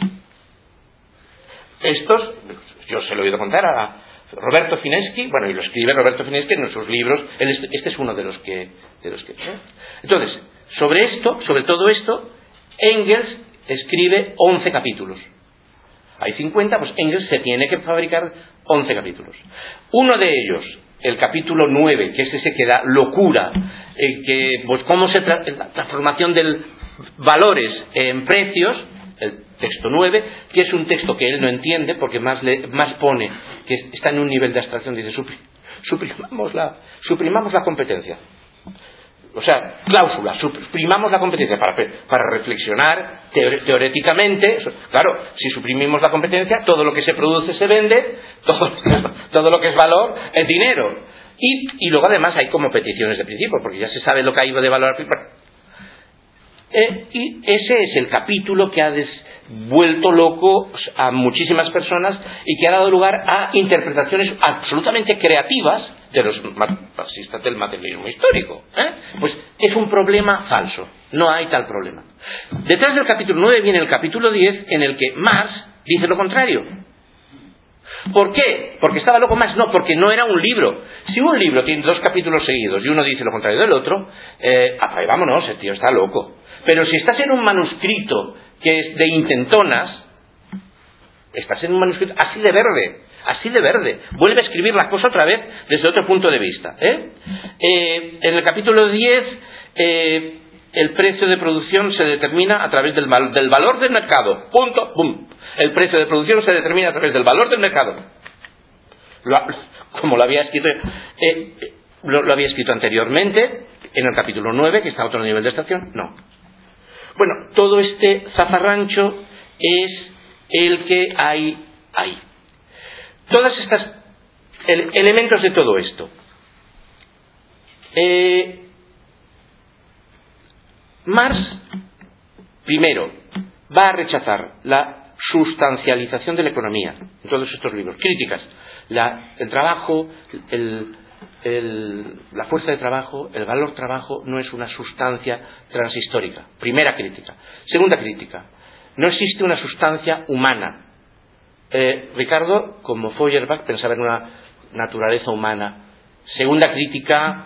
B: Estos, yo se lo he oído contar a Roberto Fineschi, bueno, y lo escribe Roberto Fineschi en sus libros. Este es uno de los que entonces, sobre todo esto, Engels escribe 11 capítulos. Hay 50, pues Engels se tiene que fabricar 11 capítulos. Uno de ellos, el capítulo 9, que es ese que da locura, que pues cómo la transformación de valores en precios, el texto 9, que es un texto que él no entiende porque más pone que está en un nivel de abstracción, dice suprimamos la competencia. O sea, cláusula, suprimamos la competencia para reflexionar teóricamente. Claro, si suprimimos la competencia, todo lo que se produce se vende, todo lo que es valor es dinero. Y luego además hay como peticiones de principio, porque ya se sabe lo que hay de valor. Y ese es el capítulo que ha vuelto loco a muchísimas personas y que ha dado lugar a interpretaciones absolutamente creativas de los marxistas del materialismo histórico. Pues es un problema falso, no hay tal problema. Detrás del capítulo 9 viene el capítulo 10, en el que Marx dice lo contrario. ¿Por qué? ¿Porque estaba loco Marx? No, porque no era un libro. Si un libro tiene 2 capítulos seguidos y uno dice lo contrario del otro, vámonos, el tío está loco. Pero si estás en un manuscrito que es de intentonas, estás en un manuscrito así de verde, vuelve a escribir la cosa otra vez desde otro punto de vista. En el capítulo 10, el precio de producción se determina a través del valor del mercado. Punto, pum. El precio de producción se determina a través del valor del mercado. Como lo había escrito anteriormente, en el capítulo 9, que está a otro nivel de abstracción, no. Bueno, todo este zafarrancho es el que hay ahí. Todas estas elementos de todo esto. Marx, primero, va a rechazar la sustancialización de la economía en todos estos libros. Críticas. El trabajo, la fuerza de trabajo, el valor trabajo no es una sustancia transhistórica. Primera crítica. Segunda crítica. No existe una sustancia humana. Ricardo, como Feuerbach, pensaba en una naturaleza humana. Segunda crítica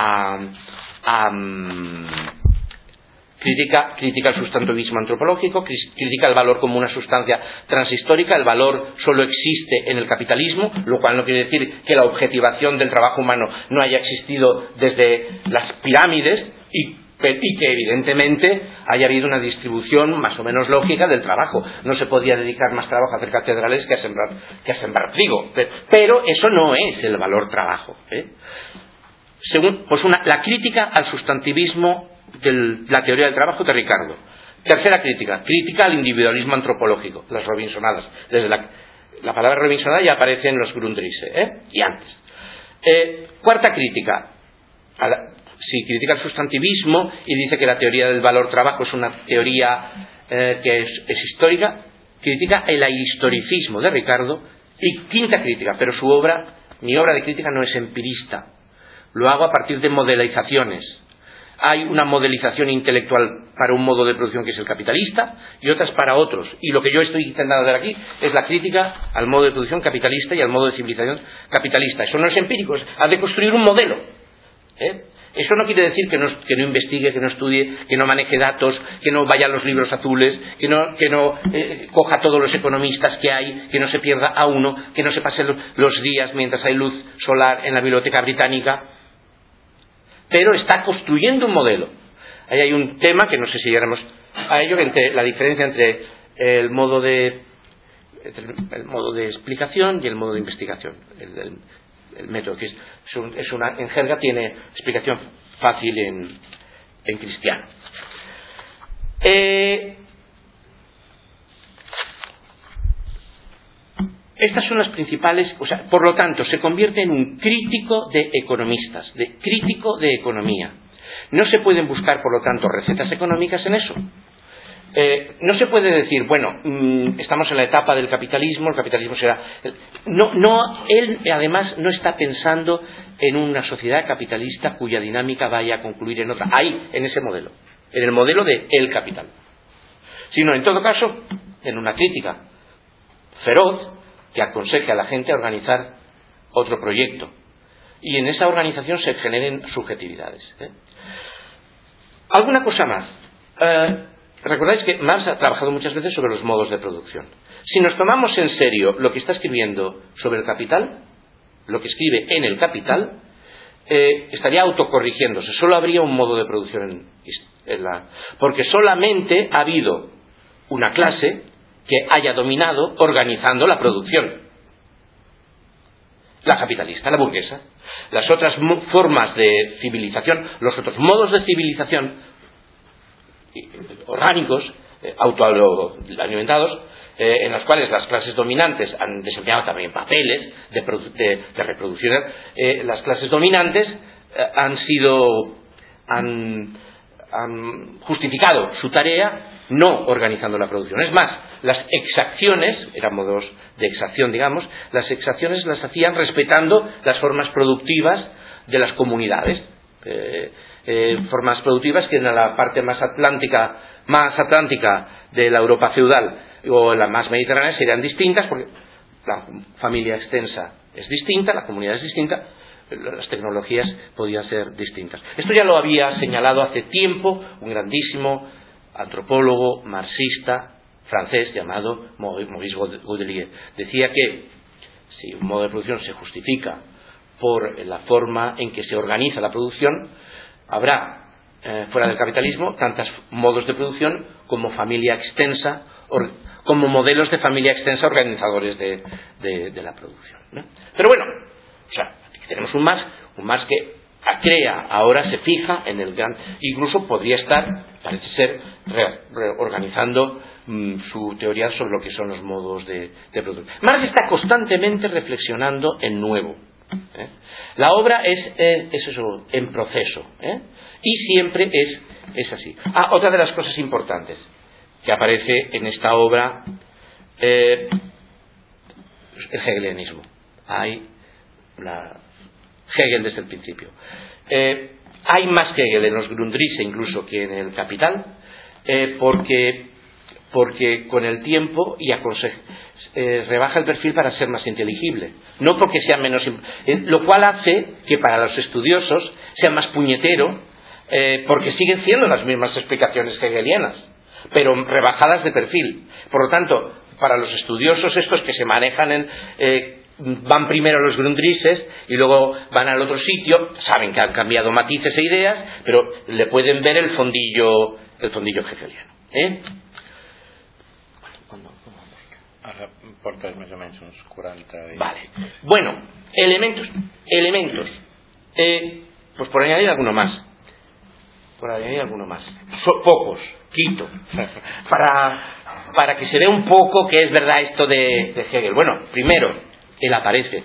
B: critica el sustantivismo antropológico, critica el valor como una sustancia transhistórica. El valor solo existe en el capitalismo, lo cual no quiere decir que la objetivación del trabajo humano no haya existido desde las pirámides y que evidentemente haya habido una distribución más o menos lógica del trabajo. No se podía dedicar más trabajo a hacer catedrales que a sembrar trigo, pero eso no es el valor trabajo. La crítica al sustantivismo de la teoría del trabajo de Ricardo. Tercera crítica al individualismo antropológico, las Robinsonadas. Desde la palabra Robinsonada ya aparece en los Grundrisse, y antes. Cuarta crítica, critica el sustantivismo y dice que la teoría del valor trabajo es una teoría que es histórica. Critica el historicismo de Ricardo. Y quinta crítica, pero su obra mi obra de crítica no es empirista, lo hago a partir de modelizaciones. Hay una modelización intelectual para un modo de producción que es el capitalista y otras para otros, y lo que yo estoy intentando hacer aquí es la crítica al modo de producción capitalista y al modo de civilización capitalista. Eso no es empírico, has de construir un modelo, Eso no quiere decir que no investigue, que no estudie, que no maneje datos, que no vaya a los libros azules, que no coja a todos los economistas que hay, que no se pierda a uno, que no se pase los días mientras hay luz solar en la Biblioteca Británica, pero está construyendo un modelo. Ahí hay un tema que no sé si llegáramos a ello, entre la diferencia entre el modo de explicación y el modo de investigación, el método, que en jerga tiene explicación fácil en cristiano. Estas son las principales, por lo tanto, se convierte en un crítico de economistas, de crítico de economía. No se pueden buscar, por lo tanto, recetas económicas en eso. No se puede decir, bueno, estamos en la etapa del capitalismo, el capitalismo será... él además no está pensando en una sociedad capitalista cuya dinámica vaya a concluir en otra, ahí, en ese modelo, en el modelo de el capital. Sino, en todo caso, en una crítica feroz que aconseje a la gente a organizar otro proyecto. Y en esa organización se generen subjetividades. ¿Alguna cosa más? Recordáis que Marx ha trabajado muchas veces sobre los modos de producción. Si nos tomamos en serio lo que está escribiendo sobre el capital, lo que escribe en el capital, estaría autocorrigiéndose. Solo habría un modo de producción porque solamente ha habido una clase que haya dominado organizando la producción. La capitalista, la burguesa. Las otras formas de civilización, los otros modos de civilización orgánicos, autoalimentados, en los cuales las clases dominantes han desempeñado también papeles de reproducción, las clases dominantes han justificado su tarea no organizando la producción. Es más, las exacciones, eran modos de exacción, digamos, las exacciones las hacían respetando las formas productivas de las comunidades, formas productivas que en la parte más atlántica de la Europa feudal o la más mediterránea serían distintas, porque la familia extensa es distinta, la comunidad es distinta, las tecnologías podían ser distintas. Esto ya lo había señalado hace tiempo un grandísimo antropólogo marxista francés llamado Maurice Godelier. Decía que si un modo de producción se justifica por la forma en que se organiza la producción, habrá fuera del capitalismo tantos modos de producción como familia extensa, como modelos de familia extensa organizadores de la producción, ¿no? Pero bueno, aquí tenemos un Marx que crea, ahora se fija en el gran, incluso podría estar, parece ser, reorganizando su teoría sobre lo que son los modos de producción. Marx está constantemente reflexionando en nuevo. La obra es eso, en proceso, y siempre es así. Otra de las cosas importantes que aparece en esta obra, el hegelianismo. Hay Hegel desde el principio. Hay más Hegel en los Grundrisse incluso que en el Capital, porque con el tiempo rebaja el perfil para ser más inteligible, no porque sea menos, lo cual hace que para los estudiosos sea más puñetero, porque siguen siendo las mismas explicaciones hegelianas, pero rebajadas de perfil. Por lo tanto, para los estudiosos estos que se manejan van primero a los Grundrisses y luego van al otro sitio, saben que han cambiado matices e ideas, pero le pueden ver el fondillo hegeliano.
A: Ara portes més o menys uns 40 i...
B: Vale. Bueno, elementos. Pues por añadir alguno más. Pocos, quito. Para que se vea un poco que es verdad esto de Hegel. Bueno, primero, él aparece.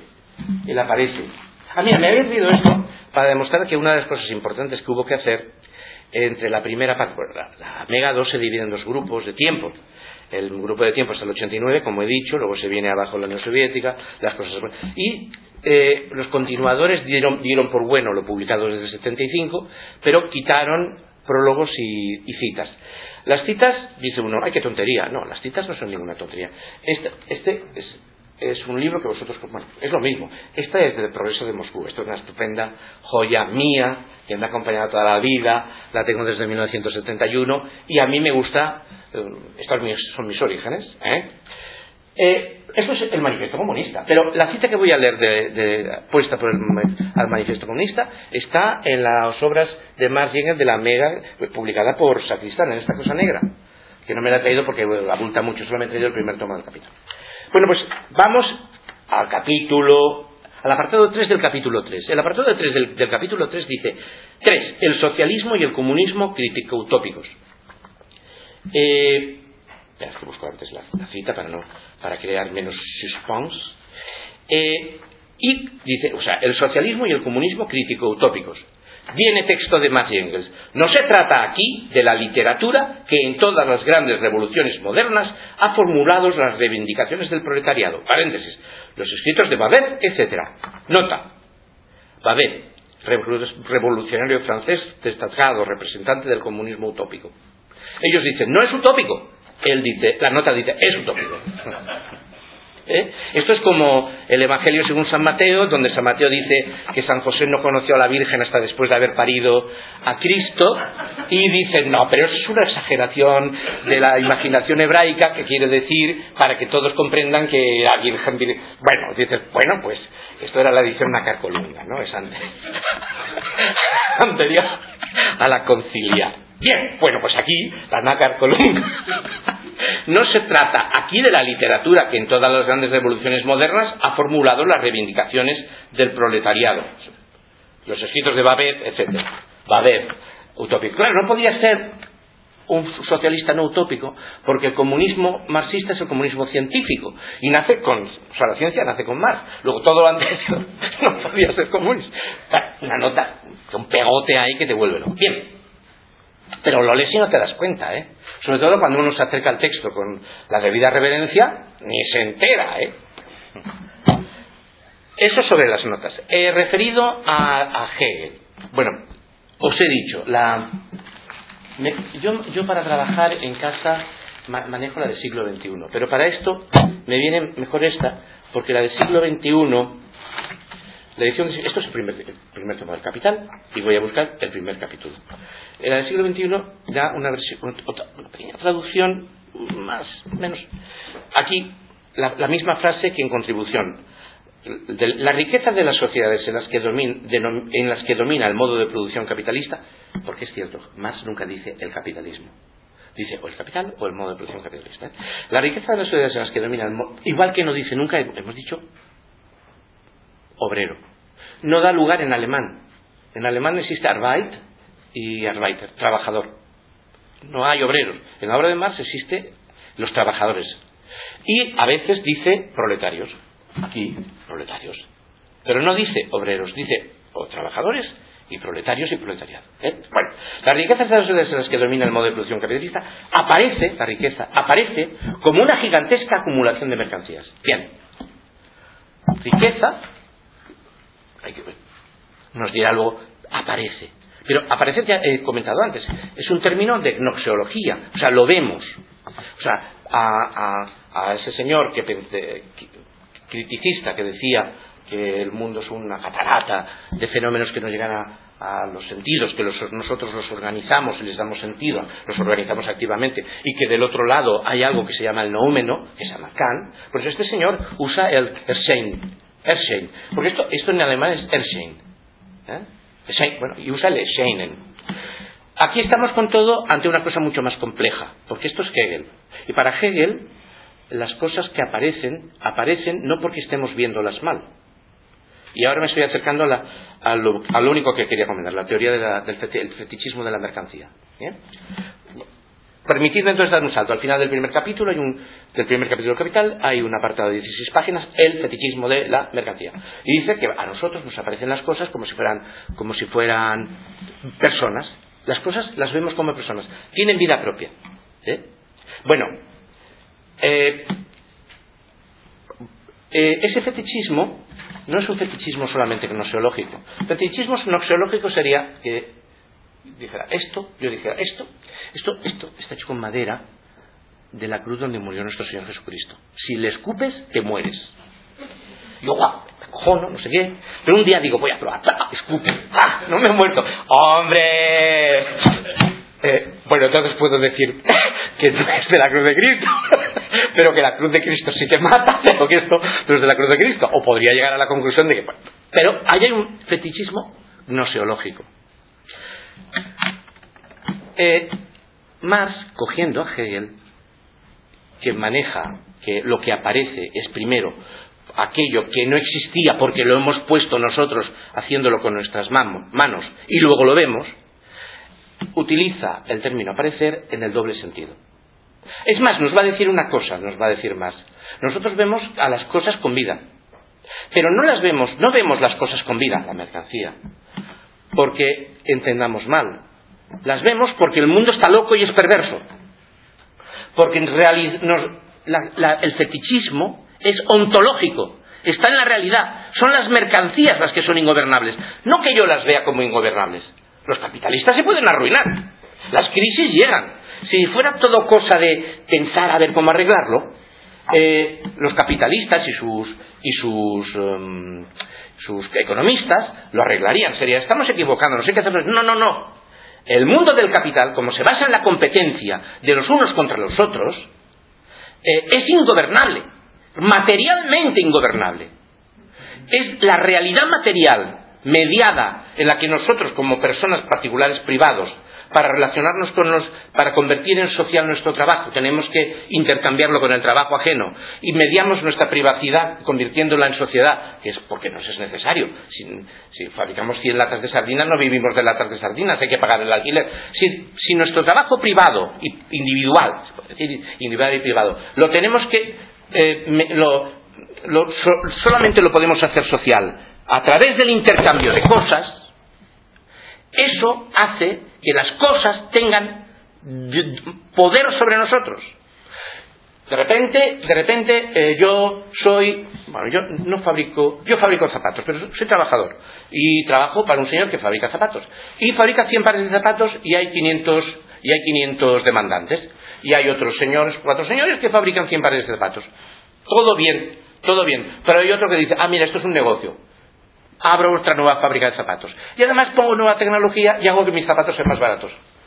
B: Me había pedido esto para demostrar que una de las cosas importantes que hubo que hacer entre la primera parte, la Mega 2 se divide en dos grupos de tiempo. el grupo de tiempo hasta el 89, como he dicho, luego se viene abajo la Unión Soviética, las cosas. Y los continuadores dieron por bueno lo publicado desde el 75, pero quitaron prólogos y citas. Las citas, dice uno, ¡ay, qué tontería! No, las citas no son ninguna tontería. Este es un libro que vosotros, bueno, es lo mismo. Esta es del Progreso de Moscú. Esto es una estupenda joya mía que me ha acompañado toda la vida. La tengo desde 1971 y a mí me gusta. Estos son mis orígenes. Esto es el Manifiesto Comunista. Pero la cita que voy a leer puesta por al Manifiesto Comunista está en las obras de Marx y Engels de la Mega, publicada por Sacristán en esta cosa negra, que no me la he traído porque abulta mucho. Solo me he traído el primer tomo del capítulo. Bueno, pues vamos al apartado 3 del capítulo 3. El apartado 3 del capítulo 3 dice: 3. El socialismo y el comunismo crítico-utópicos. Espera, que busco antes la cita para crear menos suspense. Y dice, o sea, el socialismo y el comunismo crítico-utópicos. Viene texto de Marx y Engels. No se trata aquí de la literatura que en todas las grandes revoluciones modernas ha formulado las reivindicaciones del proletariado. Paréntesis. Los escritos de Babet, etc. Nota. Babet, revolucionario francés destacado, representante del comunismo utópico. Ellos dicen, no es utópico. La nota dice, es utópico. Esto es como el Evangelio según San Mateo, donde San Mateo dice que San José no conoció a la Virgen hasta después de haber parido a Cristo, y dice, no, pero eso es una exageración de la imaginación hebraica, que quiere decir, para que todos comprendan que la Virgen... Bueno, dices, bueno, pues esto era la edición Nácar Colunga, ¿no? Es anterior a la conciliar. Bien, bueno, pues aquí la Nácar Colunga. No se trata aquí de la literatura que en todas las grandes revoluciones modernas ha formulado las reivindicaciones del proletariado. Los escritos de Babet, etc. Babet, utópico. Claro, no podía ser un socialista no utópico, porque el comunismo marxista es el comunismo científico, y nace con, o sea, la ciencia nace con Marx. Luego todo lo anterior no podía ser comunista. Una nota, un pegote ahí que te vuelve loco. Bien. Pero lo lees y no te das cuenta, sobre todo cuando uno se acerca al texto con la debida reverencia, ni se entera, Eso sobre las notas. Referido a Hegel. Bueno, os he dicho, yo para trabajar en casa manejo la del siglo XXI, pero para esto me viene mejor esta, porque la del siglo XXI, la edición, esto es el primer tomo del Capital, y voy a buscar el primer capítulo. La del siglo XXI da una pequeña traducción, más o menos. Aquí, la misma frase que en contribución. La riqueza de las sociedades en las que domina el modo de producción capitalista, porque es cierto, Marx nunca dice el capitalismo. Dice o el capital o el modo de producción capitalista. La riqueza de las sociedades en las que domina el modo, igual que no dice nunca, hemos dicho obrero. No da lugar en alemán. En alemán existe Arbeit y Arbeiter, trabajador. No hay obreros. En la obra de Marx existe los trabajadores. Y a veces dice proletarios. Aquí, proletarios. Pero no dice obreros, dice o trabajadores y proletarios y proletariado. Bueno, la riqueza de las sociedades en las que domina el modo de producción capitalista aparece como una gigantesca acumulación de mercancías. Bien. Riqueza, nos dirá luego, aparece. Pero aparecer, ya he comentado antes, es un término de gnoseología, o sea, lo vemos. O sea, a ese señor criticista que decía que el mundo es una catarata de fenómenos que no llegan a los sentidos, que nosotros los organizamos y les damos sentido, los organizamos activamente, y que del otro lado hay algo que se llama el noumeno, que se llama Kant, pues este señor usa el Erschein, porque esto en alemán es Erschein, bueno, y usa el Erscheinen. Aquí estamos con todo ante una cosa mucho más compleja, porque esto es Hegel, y para Hegel las cosas que aparecen no porque estemos viéndolas mal. Y ahora me estoy acercando a lo único que quería comentar, la teoría del fetichismo de la mercancía. ¿Bien? Permitidme entonces dar un salto. Al final del primer capítulo del primer capítulo Capital hay un apartado de 16 páginas, el fetichismo de la mercancía. Y dice que a nosotros nos aparecen las cosas como si fueran personas. Las cosas las vemos como personas. Tienen vida propia. Bueno, Ese fetichismo no es un fetichismo solamente gnoseológico. El fetichismo gnoseológico sería que dijera yo dijera esto está hecho con madera de la cruz donde murió nuestro Señor Jesucristo. Si le escupes, te mueres. Yo, me cojono, no sé qué. Pero un día digo, voy a probar. Escupe. No me he muerto. ¡Hombre! Bueno, entonces puedo decir que no es de la cruz de Cristo, pero que la cruz de Cristo sí te mata, pero que esto no es de la cruz de Cristo. O podría llegar a la conclusión de que... Bueno, pero ahí hay un fetichismo gnoseológico. Marx, cogiendo a Hegel, que maneja que lo que aparece es primero aquello que no existía porque lo hemos puesto nosotros haciéndolo con nuestras manos y luego lo vemos, utiliza el término aparecer en el doble sentido. Es más, nos va a decir una cosa, nos va a decir más. Nosotros vemos a las cosas con vida, pero no vemos las cosas con vida, la mercancía, porque entendamos mal. Las vemos porque el mundo está loco y es perverso. Porque en realidad el fetichismo es ontológico, está en la realidad. Son las mercancías las que son ingobernables, no que yo las vea como ingobernables. Los capitalistas se pueden arruinar, las crisis llegan. Si fuera todo cosa de pensar a ver cómo arreglarlo, los capitalistas y sus economistas lo arreglarían. Sería, estamos equivocándonos, hay que hacerlo. No. El mundo del capital, como se basa en la competencia de los unos contra los otros, es ingobernable, materialmente ingobernable. Es la realidad material mediada en la que nosotros, como personas particulares privados, para relacionarnos para convertir en social nuestro trabajo, tenemos que intercambiarlo con el trabajo ajeno y mediamos nuestra privacidad convirtiéndola en sociedad, que es porque nos es necesario. Si fabricamos 100 latas de sardinas, no vivimos de latas de sardinas, hay que pagar el alquiler. Si nuestro trabajo privado y individual, se puede decir individual y privado, lo tenemos que solamente lo podemos hacer social a través del intercambio de cosas. Eso hace que las cosas tengan poder sobre nosotros. De repente yo fabrico zapatos, pero soy trabajador y trabajo para un señor que fabrica zapatos y fabrica 100 pares de zapatos y hay 500 demandantes y hay otros señores, 4 señores que fabrican 100 pares de zapatos. Todo bien, pero hay otro que dice, mira, esto es un negocio. Abro otra nueva fábrica de zapatos. Y además pongo nueva tecnología y hago que mis zapatos sean más baratos.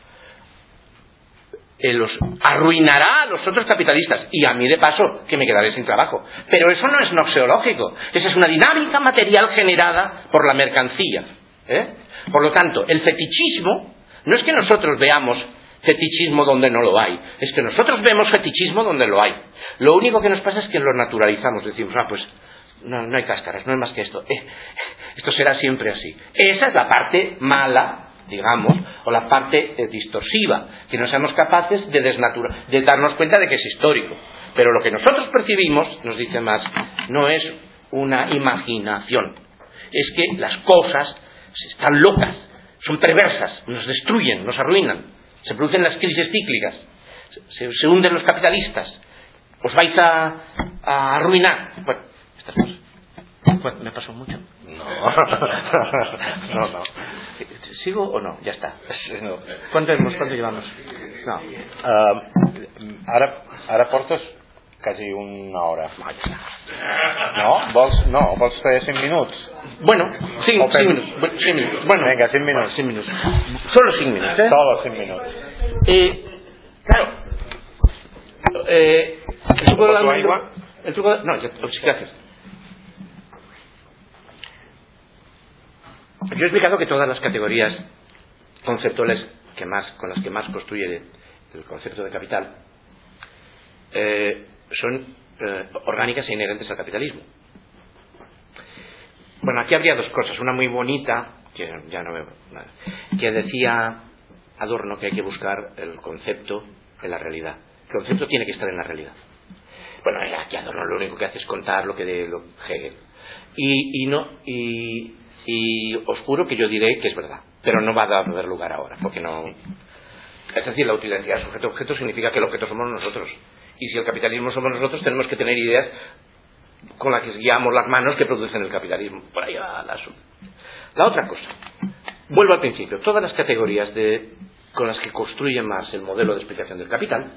B: Los arruinará a los otros capitalistas. Y a mí, de paso, que me quedaré sin trabajo. Pero eso no es gnoseológico. Esa es una dinámica material generada por la mercancía. Por lo tanto, el fetichismo no es que nosotros veamos fetichismo donde no lo hay. Es que nosotros vemos fetichismo donde lo hay. Lo único que nos pasa es que lo naturalizamos. Decimos, pues... No hay cáscaras, no es más que esto. Esto será siempre así. Esa es la parte mala, digamos, o la parte distorsiva, que no seamos capaces de darnos cuenta de que es histórico. Pero lo que nosotros percibimos, nos dice más, no es una imaginación. Es que las cosas están locas, son perversas, nos destruyen, nos arruinan. Se producen las crisis cíclicas, se hunden los capitalistas, os vais a arruinar. Bueno, ¿me pasó mucho?
A: No.
B: ¿Sigo o no? Ya está. No. ¿Cuánto llevamos? No.
A: Ara portes quasi una hora. No? Vols fer 5 minuts?
B: Bueno, 5 minutos. Bueno,
A: venga, 5 minutos.
B: 5 minutos. Solo 5 minutos, ¿eh?
A: Solo 5 minutos.
B: Claro. El truco de la
A: agua?
B: No, gracias. Yo he explicado que todas las categorías conceptuales con las que Marx construye el concepto de capital son orgánicas e inherentes al capitalismo. Bueno, aquí habría dos cosas. Una muy bonita, que ya no veo nada, que decía Adorno que hay que buscar el concepto en la realidad. El concepto tiene que estar en la realidad. Bueno, aquí Adorno lo único que hace es contar lo que de Hegel. Y os juro que yo diré que es verdad, pero no va a haber lugar ahora, porque no. Es decir, la utilidad sujeto-objeto significa que el objeto somos nosotros Y si el capitalismo somos nosotros, tenemos que tener ideas con las que guiamos las manos que producen el capitalismo. Por ahí va el asunto. La otra cosa, vuelvo al principio, todas las categorías con las que construye Marx el modelo de explicación del capital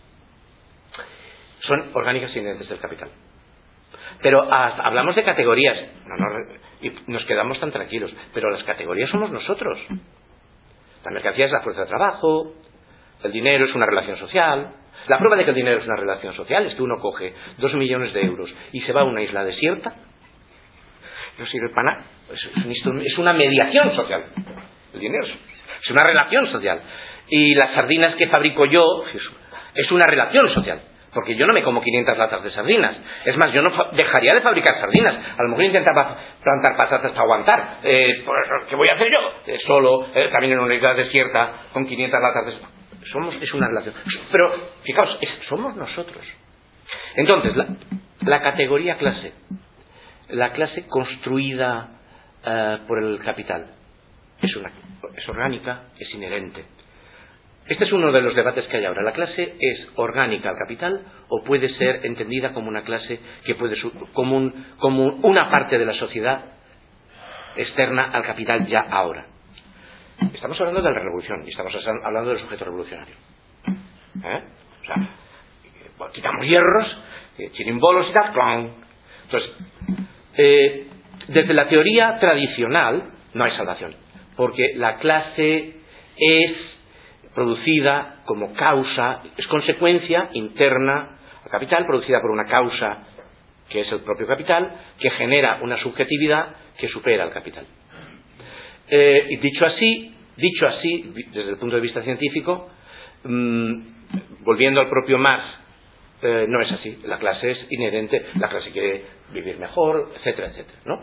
B: son orgánicas e inherentes del capital. Pero hablamos de categorías y nos quedamos tan tranquilos, pero las categorías somos nosotros. La mercancía es la fuerza de trabajo, el dinero es una relación social. La prueba de que el dinero es una relación social es que uno coge 2 millones de euros y se va a una isla desierta, no sirve para nada. Es una mediación social. El dinero es una relación social. Y las sardinas que fabrico yo es una relación social. Porque yo no me como 500 latas de sardinas. Es más, yo no dejaría de fabricar sardinas. A lo mejor intentaba plantar patatas para aguantar. ¿Qué voy a hacer yo? Solo, también en una isla desierta, con 500 latas de sardinas. Es una relación. Pero, fijaos, somos nosotros. Entonces, la categoría clase, la clase construida por el capital, es orgánica, es inherente. Este es uno de los debates que hay ahora. ¿La clase es orgánica al capital o puede ser entendida como una clase que puede como una parte de la sociedad externa al capital ya ahora? Estamos hablando de la revolución y estamos hablando del sujeto revolucionario. O sea, quitamos hierros, chirimbolos y tal, ¡clang! Entonces, desde la teoría tradicional no hay salvación, porque la clase es producida como causa, es consecuencia interna al capital, producida por una causa que es el propio capital, que genera una subjetividad que supera al capital. Y dicho así, desde el punto de vista científico, volviendo al propio Marx, no es así. La clase es inherente, la clase quiere vivir mejor, etcétera, etcétera, ¿no?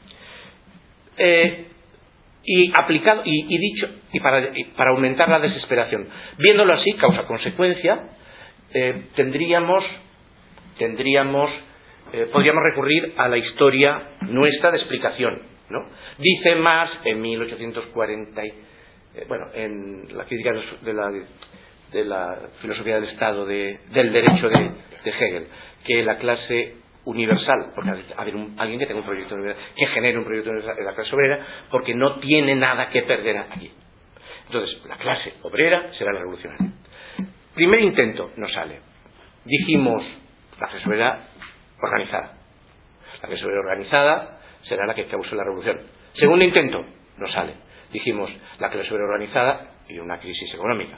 B: Y aplicado y dicho y para aumentar la desesperación, viéndolo así, causa-consecuencia, podríamos recurrir a la historia nuestra de explicación, ¿no? Dice Marx en 1840, en la crítica de la filosofía del Estado del derecho de Hegel, que la clase universal, porque alguien que tenga un proyecto universal, que genere un proyecto universal es la clase obrera, porque no tiene nada que perder aquí. Entonces, la clase obrera será la revolucionaria. Primer intento no sale. Dijimos, la clase obrera organizada. La clase obrera organizada será la que cause la revolución. Segundo intento, no sale. Dijimos, la clase obrera organizada y una crisis económica.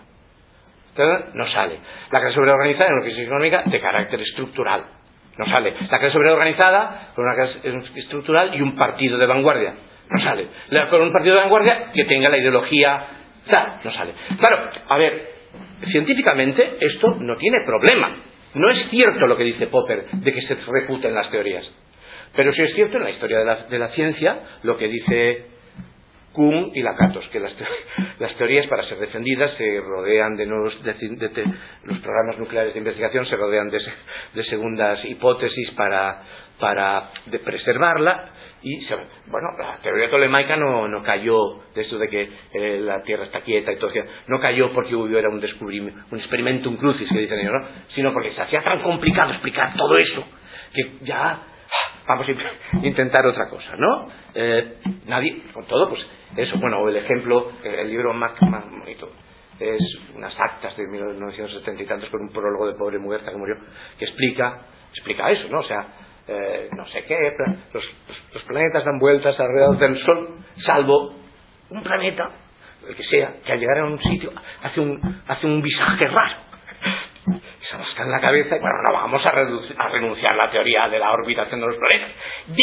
B: No sale. La clase obrera organizada y una crisis económica de carácter estructural. No sale. La clase obrera organizada con una clase estructural y un partido de vanguardia. No sale. Con un partido de vanguardia que tenga la ideología tal. No sale. Claro, a ver, científicamente esto no tiene problema. No es cierto lo que dice Popper de que se refuten las teorías. Pero sí es cierto en la historia de la ciencia lo que dice Kuhn y Lakatos, que las teorías para ser defendidas se rodean de los programas nucleares de investigación, se rodean de segundas hipótesis para preservarla. Y la teoría tolemaica no cayó de esto de que la Tierra está quieta y todo eso, no cayó porque hubiera un descubrimiento, un experimentum crucis que dicen ellos, ¿no? Sino porque se hacía tan complicado explicar todo eso que ya vamos a intentar otra cosa, ¿no? Nadie, con todo, pues eso, o el ejemplo, el libro más bonito es unas actas de 1970 y tantos con un prólogo de pobre Muguerza que murió, que explica eso, ¿no? O sea, no sé qué, los planetas dan vueltas alrededor del Sol, salvo un planeta, el que sea, que al llegar a un sitio hace un visaje raro. Se rasca en la cabeza y no vamos a renunciar a la teoría de la orbitación de los planetas.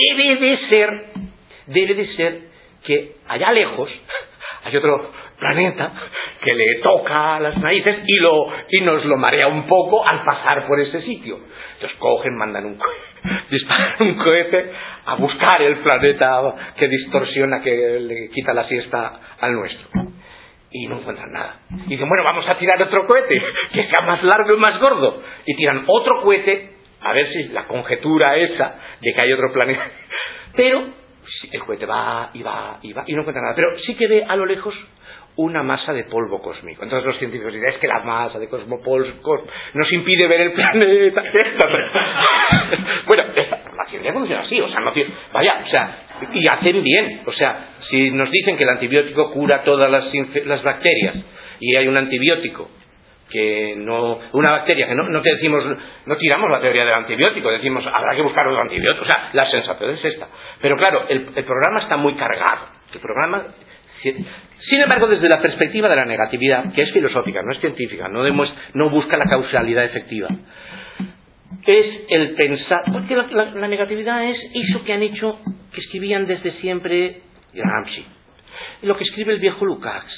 B: Debe de ser que allá lejos hay otro planeta que le toca las narices y nos lo marea un poco al pasar por ese sitio. Entonces cogen, disparan un cohete a buscar el planeta que distorsiona, que le quita la siesta al nuestro. Y no encuentran nada. Y dicen, vamos a tirar otro cohete que sea más largo y más gordo. Y tiran otro cohete a ver si la conjetura esa de que hay otro planeta. Pero el cohete va y no encuentra nada. Pero sí que ve a lo lejos una masa de polvo cósmico. Entonces los científicos dicen, es que la masa de polvo nos impide ver el planeta. Bueno, la ciencia funciona así, o sea, no tiene, vaya, o sea, y hacen bien, o sea, si nos dicen que el antibiótico cura todas las bacterias y hay un antibiótico que no, una bacteria que no te decimos, no tiramos la teoría del antibiótico, decimos habrá que buscar otro antibiótico, o sea, la sensación es esta. Pero claro, el programa está muy cargado, el programa. Sin embargo, desde la perspectiva de la negatividad, que es filosófica, no es científica, no busca la causalidad efectiva, es el pensar, porque la negatividad es eso que han hecho, que escribían desde siempre Gramsci, lo que escribe el viejo Lukács.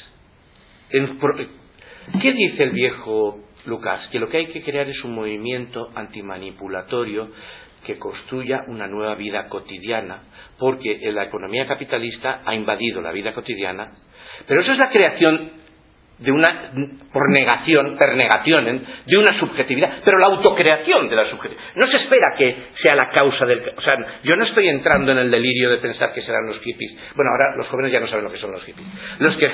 B: ¿Qué dice el viejo Lukács? Que lo que hay que crear es un movimiento antimanipulatorio que construya una nueva vida cotidiana, porque la economía capitalista ha invadido la vida cotidiana, pero eso es la creación de per negationen, de una subjetividad, pero la autocreación de la subjetividad. No se espera que sea la causa o sea, yo no estoy entrando en el delirio de pensar que serán los hippies. Bueno, ahora los jóvenes ya no saben lo que son los hippies. Los que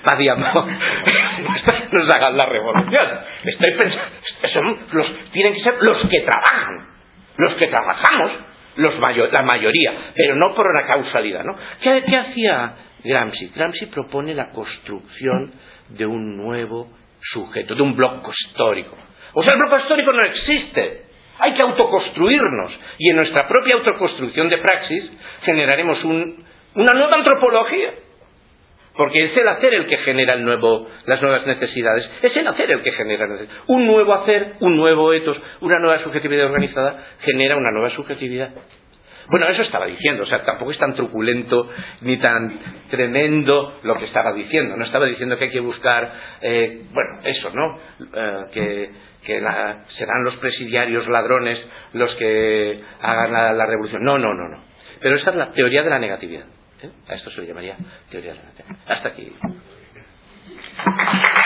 B: nos hagan la revolución. Estoy pensando, tienen que ser los que trabajan, los que trabajamos, la mayoría, pero no por una causalidad, ¿no? ¿Qué hacía Gramsci? Gramsci propone la construcción de un nuevo sujeto, de un bloco histórico. O sea, el bloco histórico no existe. Hay que autoconstruirnos. Y en nuestra propia autoconstrucción de praxis generaremos una nueva antropología. Porque es el hacer el que genera las nuevas necesidades. Es el hacer el que genera necesidades. Un nuevo hacer, un nuevo etos, una nueva subjetividad organizada genera una nueva subjetividad. Bueno, eso estaba diciendo, o sea, tampoco es tan truculento ni tan tremendo lo que estaba diciendo. No estaba diciendo que hay que buscar, bueno, eso, ¿no? Que serán los presidiarios ladrones los que hagan la revolución. No. Pero esa es la teoría de la negatividad. A esto se le llamaría teoría de la negatividad. Hasta aquí.